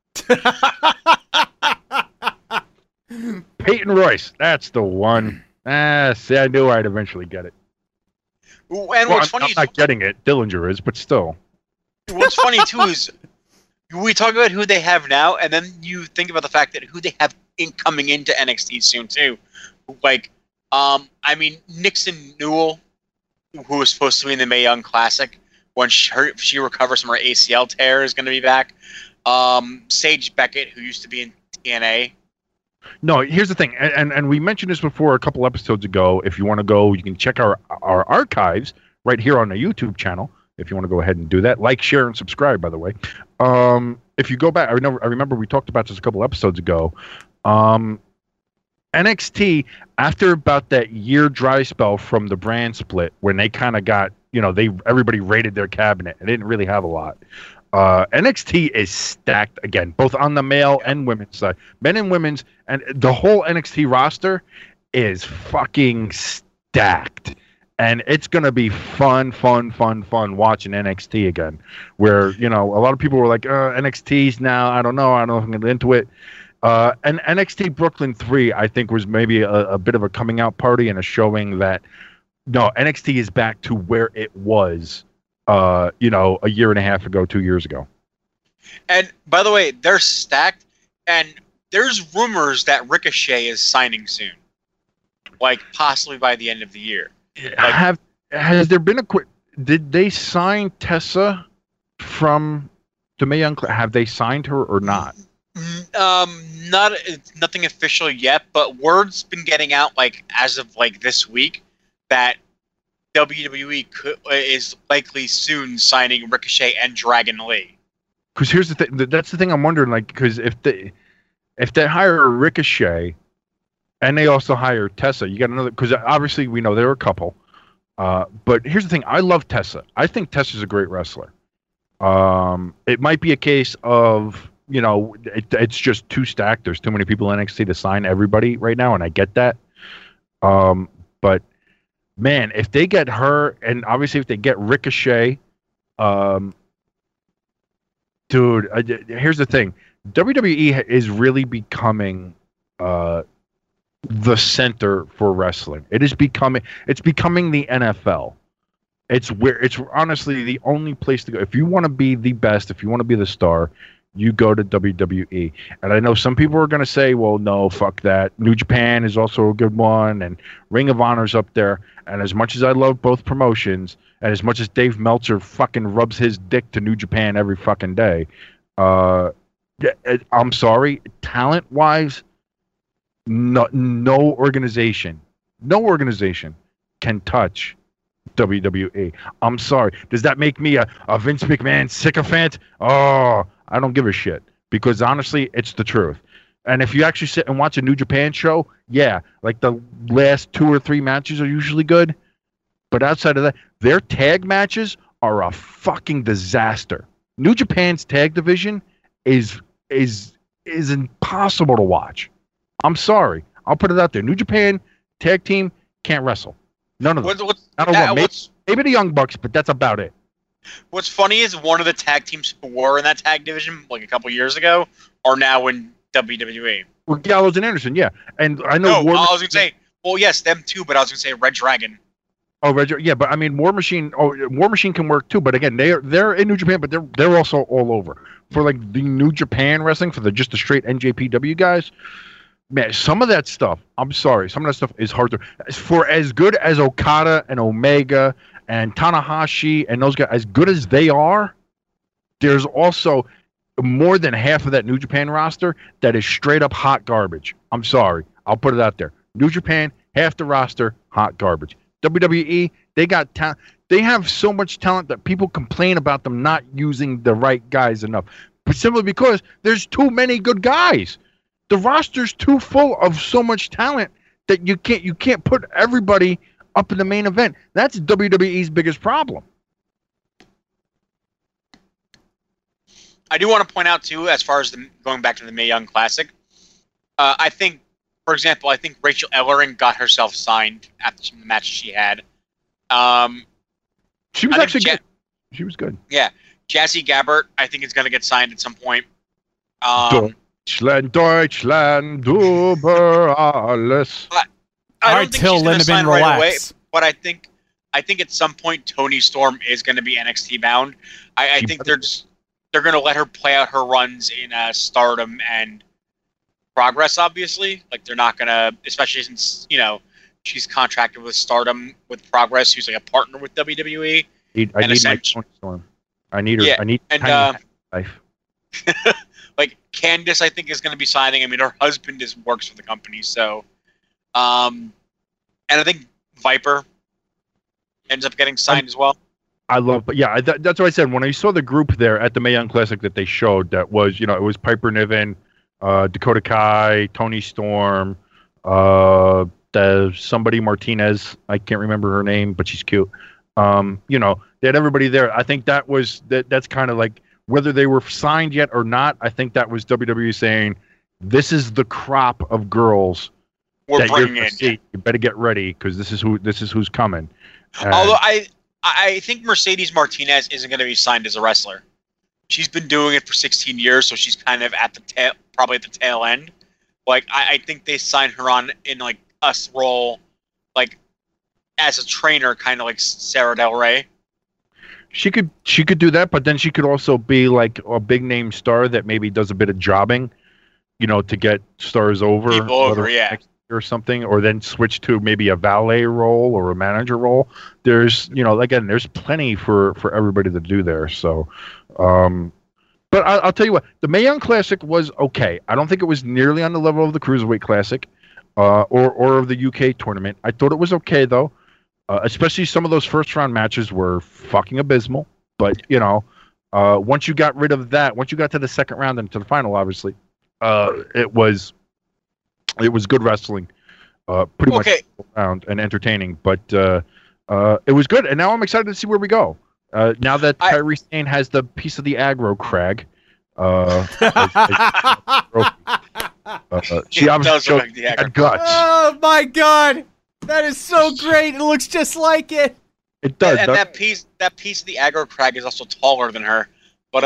Peyton Royce. That's the one. See, I knew I'd eventually get it. And what's funny I'm not getting it. Dillinger is, but still. What's funny, too, is we talk about who they have now, and then you think about the fact that who they have coming into NXT soon, too. Like, I mean, Nixon Newell, who was supposed to be in the Mae Young Classic, when she recovers from her ACL tear, is going to be back. Sage Beckett, who used to be in TNA. No, here's the thing, and we mentioned this before a couple episodes ago. If you want to go, you can check our archives right here on the YouTube channel. If you want to go ahead and do that, like, share, and subscribe. By the way, if you go back, I remember we talked about this a couple episodes ago. NXT, after about that year dry spell from the brand split, when they kind of got, everybody raided their cabinet and they didn't really have a lot. NXT is stacked again, both on the male and women's side, men and women's, and the whole NXT roster is fucking stacked. And it's going to be fun watching NXT again, where, a lot of people were like, NXT's now, I don't know if I'm going to get into it. And NXT Brooklyn 3, I think, was maybe a bit of a coming out party and a showing that, no, NXT is back to where it was, a year and a half ago, 2 years ago. And, by the way, they're stacked, and there's rumors that Ricochet is signing soon. Like, possibly by the end of the year. Has there been did they sign Tessa from the Mae Young? Have they signed her or not? Nothing official yet, but word's been getting out as of this week that WWE is likely soon signing Ricochet and Dragon Lee. Because here's the thing, that's the thing I'm wondering, because if they hire Ricochet and they also hire Tessa, you got another, because obviously we know they're a couple. But here's the thing, I love Tessa. I think Tessa's a great wrestler. It might be a case of, it's just too stacked. There's too many people in NXT to sign everybody right now, and I get that. But man, if they get her, and obviously if they get Ricochet, dude, here's the thing. WWE is really becoming the center for wrestling. It's becoming the NFL. It's honestly the only place to go. If you want to be the best, if you want to be the star, you go to WWE. And I know some people are going to say, well, no, fuck that. New Japan is also a good one, and Ring of Honor's up there. And as much as I love both promotions, and as much as Dave Meltzer fucking rubs his dick to New Japan every fucking day, I'm sorry, talent-wise, no organization can touch WWE. I'm sorry. Does that make me a Vince McMahon sycophant? Oh, I don't give a shit, because honestly, it's the truth. And if you actually sit and watch a New Japan show, yeah, the last 2 or 3 matches are usually good. But outside of that, their tag matches are a fucking disaster. New Japan's tag division is impossible to watch. I'm sorry. I'll put it out there. New Japan tag team can't wrestle. None of them. Maybe the Young Bucks, but that's about it. What's funny is one of the tag teams who were in that tag division a couple years ago are now in WWE. Well, Gallows and Anderson, yeah. And I know. I was going to say, well, yes, them too, but I was going to say Red Dragon. Oh, yeah, but I mean, War Machine can work too. But again, they're in New Japan, but they're also all over for the New Japan wrestling for just the straight NJPW guys. Man, some of that stuff, I'm sorry, some of that stuff is hard to. For as good as Okada and Omega and Tanahashi and those guys, as good as they are, there's also more than half of that New Japan roster that is straight up hot garbage. I'm sorry, I'll put it out there. New Japan, half the roster, hot garbage. WWE, they got talent. They have so much talent that people complain about them not using the right guys enough, but simply because there's too many good guys. The roster's too full of so much talent that you can't put everybody up in the main event. That's WWE's biggest problem. I do want to point out too, as far as going back to the Mae Young Classic, I think, for example, Rachel Ellering got herself signed after some of the matches she had. She was actually good. She was good. Yeah, Jazzy Gabbert, I think, is going to get signed at some point. Deutschland, über alles. I don't think she's going to sign right away, but I think at some point Toni Storm is going to be NXT bound. I think they're going to let her play out her runs in Stardom and Progress, obviously. Like, they're not going to, especially since, she's contracted with Stardom, with Progress, who's like a partner with WWE. I need my Toni Storm. I need her. Yeah, I need and life. like, Candice, I think, is going to be signing. I mean, her husband works for the company, so. And I think Viper ends up getting signed as well. But yeah, that's what I said. When I saw the group there at the Mae Young Classic that they showed, that was, it was Piper Niven, Dakota Kai, Toni Storm, somebody Martinez. I can't remember her name, but she's cute. They had everybody there. I think that's kind of like, whether they were signed yet or not, I think that was WWE saying, this is the crop of girls we're bringing in. See. You better get ready, because this is who's coming. Although I think Mercedes Martinez isn't going to be signed as a wrestler. She's been doing it for 16 years, so she's kind of probably at the tail end. Like, I think they signed her on in like a role, like as a trainer, kind of like Sarah Del Rey. She could do that, but then she could also be like a big name star that maybe does a bit of jobbing, to get stars over. People over, yeah. Or something, or then switch to maybe a valet role or a manager role. There's, again, there's plenty for everybody to do there. So, but I'll tell you what, the Mae Young Classic was okay. I don't think it was nearly on the level of the Cruiserweight Classic, or of the UK tournament. I thought it was okay though, especially some of those first round matches were fucking abysmal. But once you got rid of that, once you got to the second round and to the final, obviously, it was good wrestling, pretty much all around, and entertaining. But it was good, and now I'm excited to see where we go. Now that Kairi Sane has the piece of the aggro crag, she obviously showed had guts. Oh my god, that is so great! It looks just like it. It does. And that piece of the aggro crag is also taller than her. But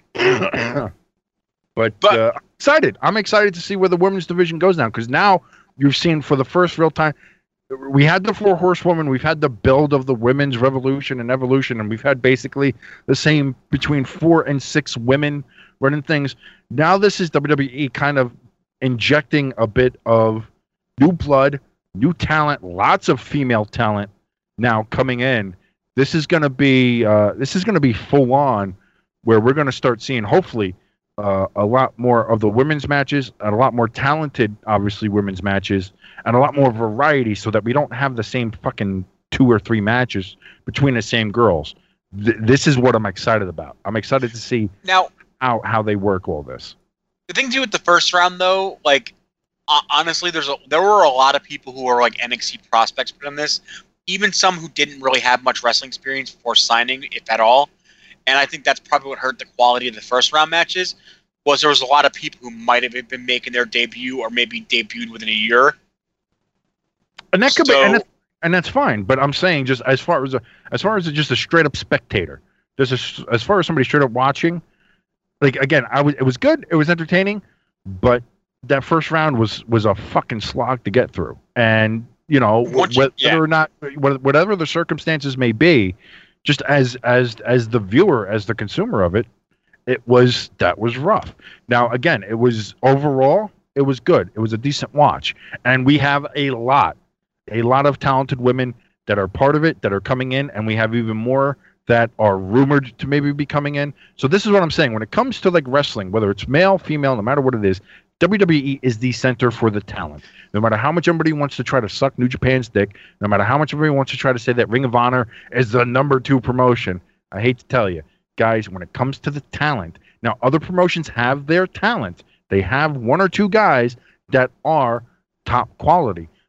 I'm excited. I'm excited to see where the women's division goes now, because now you've seen for the first real time. We had the 4 horsewomen. We've had the build of the women's revolution and evolution, and we've had basically the same between 4 and 6 women running things. Now this is WWE kind of injecting a bit of new blood, new talent, lots of female talent now coming in. This is going to be full on, where we're going to start seeing, hopefully, a lot more of the women's matches, and a lot more talented, obviously, women's matches, and a lot more variety, so that we don't have the same fucking 2 or 3 matches between the same girls. This is what I'm excited about. I'm excited to see now how they work all this. The thing too with the first round, though, like honestly, there were a lot of people who were like NXT prospects put on this, even some who didn't really have much wrestling experience before signing, if at all. And I think that's probably what hurt the quality of the first round matches, was there was a lot of people who might have been making their debut, or maybe debuted within a year. And that could be, and that's fine. But I'm saying, just as far as just a straight up spectator, just as far as somebody straight up watching, like, again, it was good, it was entertaining, but that first round was a fucking slog to get through. And whether or not, whatever the circumstances may be, just as the viewer, as the consumer of it, that was rough. Now, again, it was overall, it was good. It was a decent watch, and we have a lot of talented women that are part of it, that are coming in, and we have even more that are rumored to maybe be coming in. So this is what I'm saying. When it comes to like wrestling, whether it's male, female, no matter what it is, WWE is the center for the talent. No matter how much everybody wants to try to suck New Japan's dick, no matter how much everybody wants to try to say that Ring of Honor is the number 2 promotion, I hate to tell you, guys, when it comes to the talent, now other promotions have their talent. They have 1 or 2 guys that are top quality.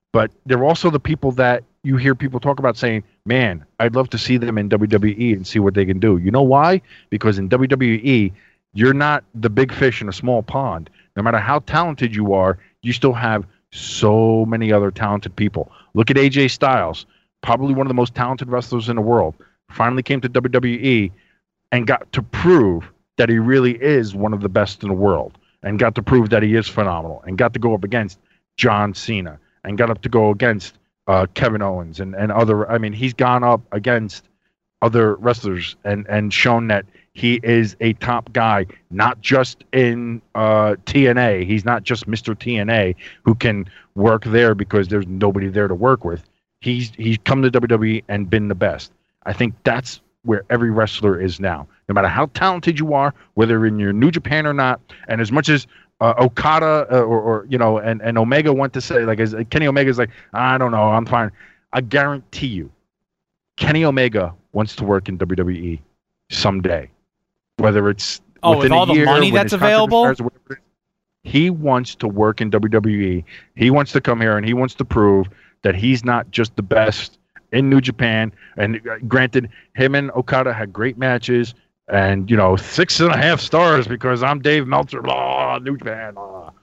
But they're also the people that you hear people talk about saying, man, I'd love to see them in WWE and see what they can do. You know why? Because in WWE, you're not the big fish in a small pond. No matter how talented you are, you still have so many other talented people. Look at AJ Styles, probably one of the most talented wrestlers in the world. Finally came to WWE and got to prove that he really is one of the best in the world, and got to prove that he is phenomenal, and got to go up against John Cena, and got up to go against Kevin Owens and other. I mean, he's gone up against other wrestlers and shown that he is a top guy, not just in TNA. He's not just Mr. TNA who can work there because there's nobody there to work with. He's come to WWE and been the best. I think that's where every wrestler is now. No matter how talented you are, whether in your New Japan or not, and as much as Okada or and Omega want to say, like, as Kenny Omega's like, I don't know, I'm fine. I guarantee you, Kenny Omega wants to work in WWE someday. Whether it's with all the money that's available, he wants to work in WWE. He wants to come here and he wants to prove that he's not just the best in New Japan. And granted, him and Okada had great matches, and 6.5 stars because I'm Dave Meltzer, blah, New Japan,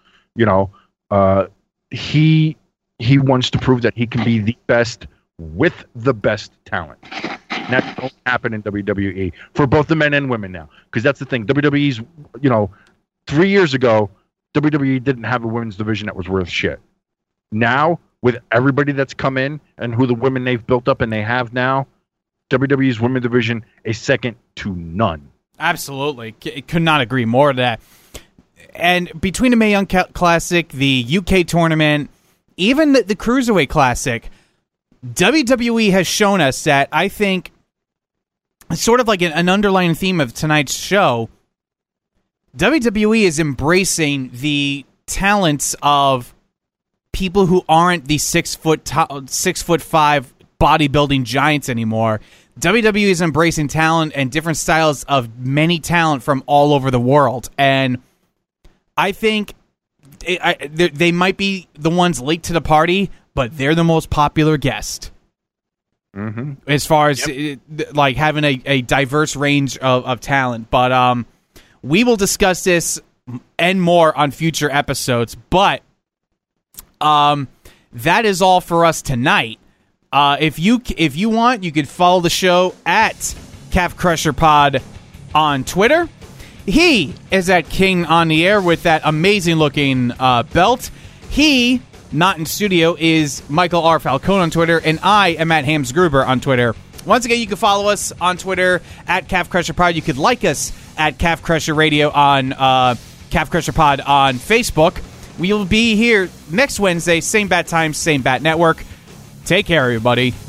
blah. He wants to prove that he can be the best with the best talent. And that won't happen in WWE for both the men and women now, because that's the thing. WWE's, 3 years ago, WWE didn't have a women's division that was worth shit. Now, with everybody that's come in and who the women they've built up and they have now, WWE's women's division is second to none. Absolutely. Could not agree more to that. And between the Mae Young Classic, the UK tournament, even the Cruiserweight Classic, WWE has shown us that, I think, sort of like an underlying theme of tonight's show, WWE is embracing the talents of people who aren't the 6'5" bodybuilding giants anymore. WWE is embracing talent and different styles of many talent from all over the world. And I think they might be the ones late to the party, but they're the most popular guest. Mm-hmm. As far as like having a diverse range of talent. But we will discuss this and more on future episodes. But that is all for us tonight. If you want, you could follow the show at Calf Crusher Pod on Twitter. He is at King on the Air with that amazing looking belt. He, not in studio, is Michael R. Falcone on Twitter, and I am at Hams Gruber on Twitter. Once again, you can follow us on Twitter at Calf Crusher Pod. You could like us at Calf Crusher Radio on Calf Crusher Pod on Facebook. We will be here next Wednesday, same bat time, same bat network. Take care, everybody.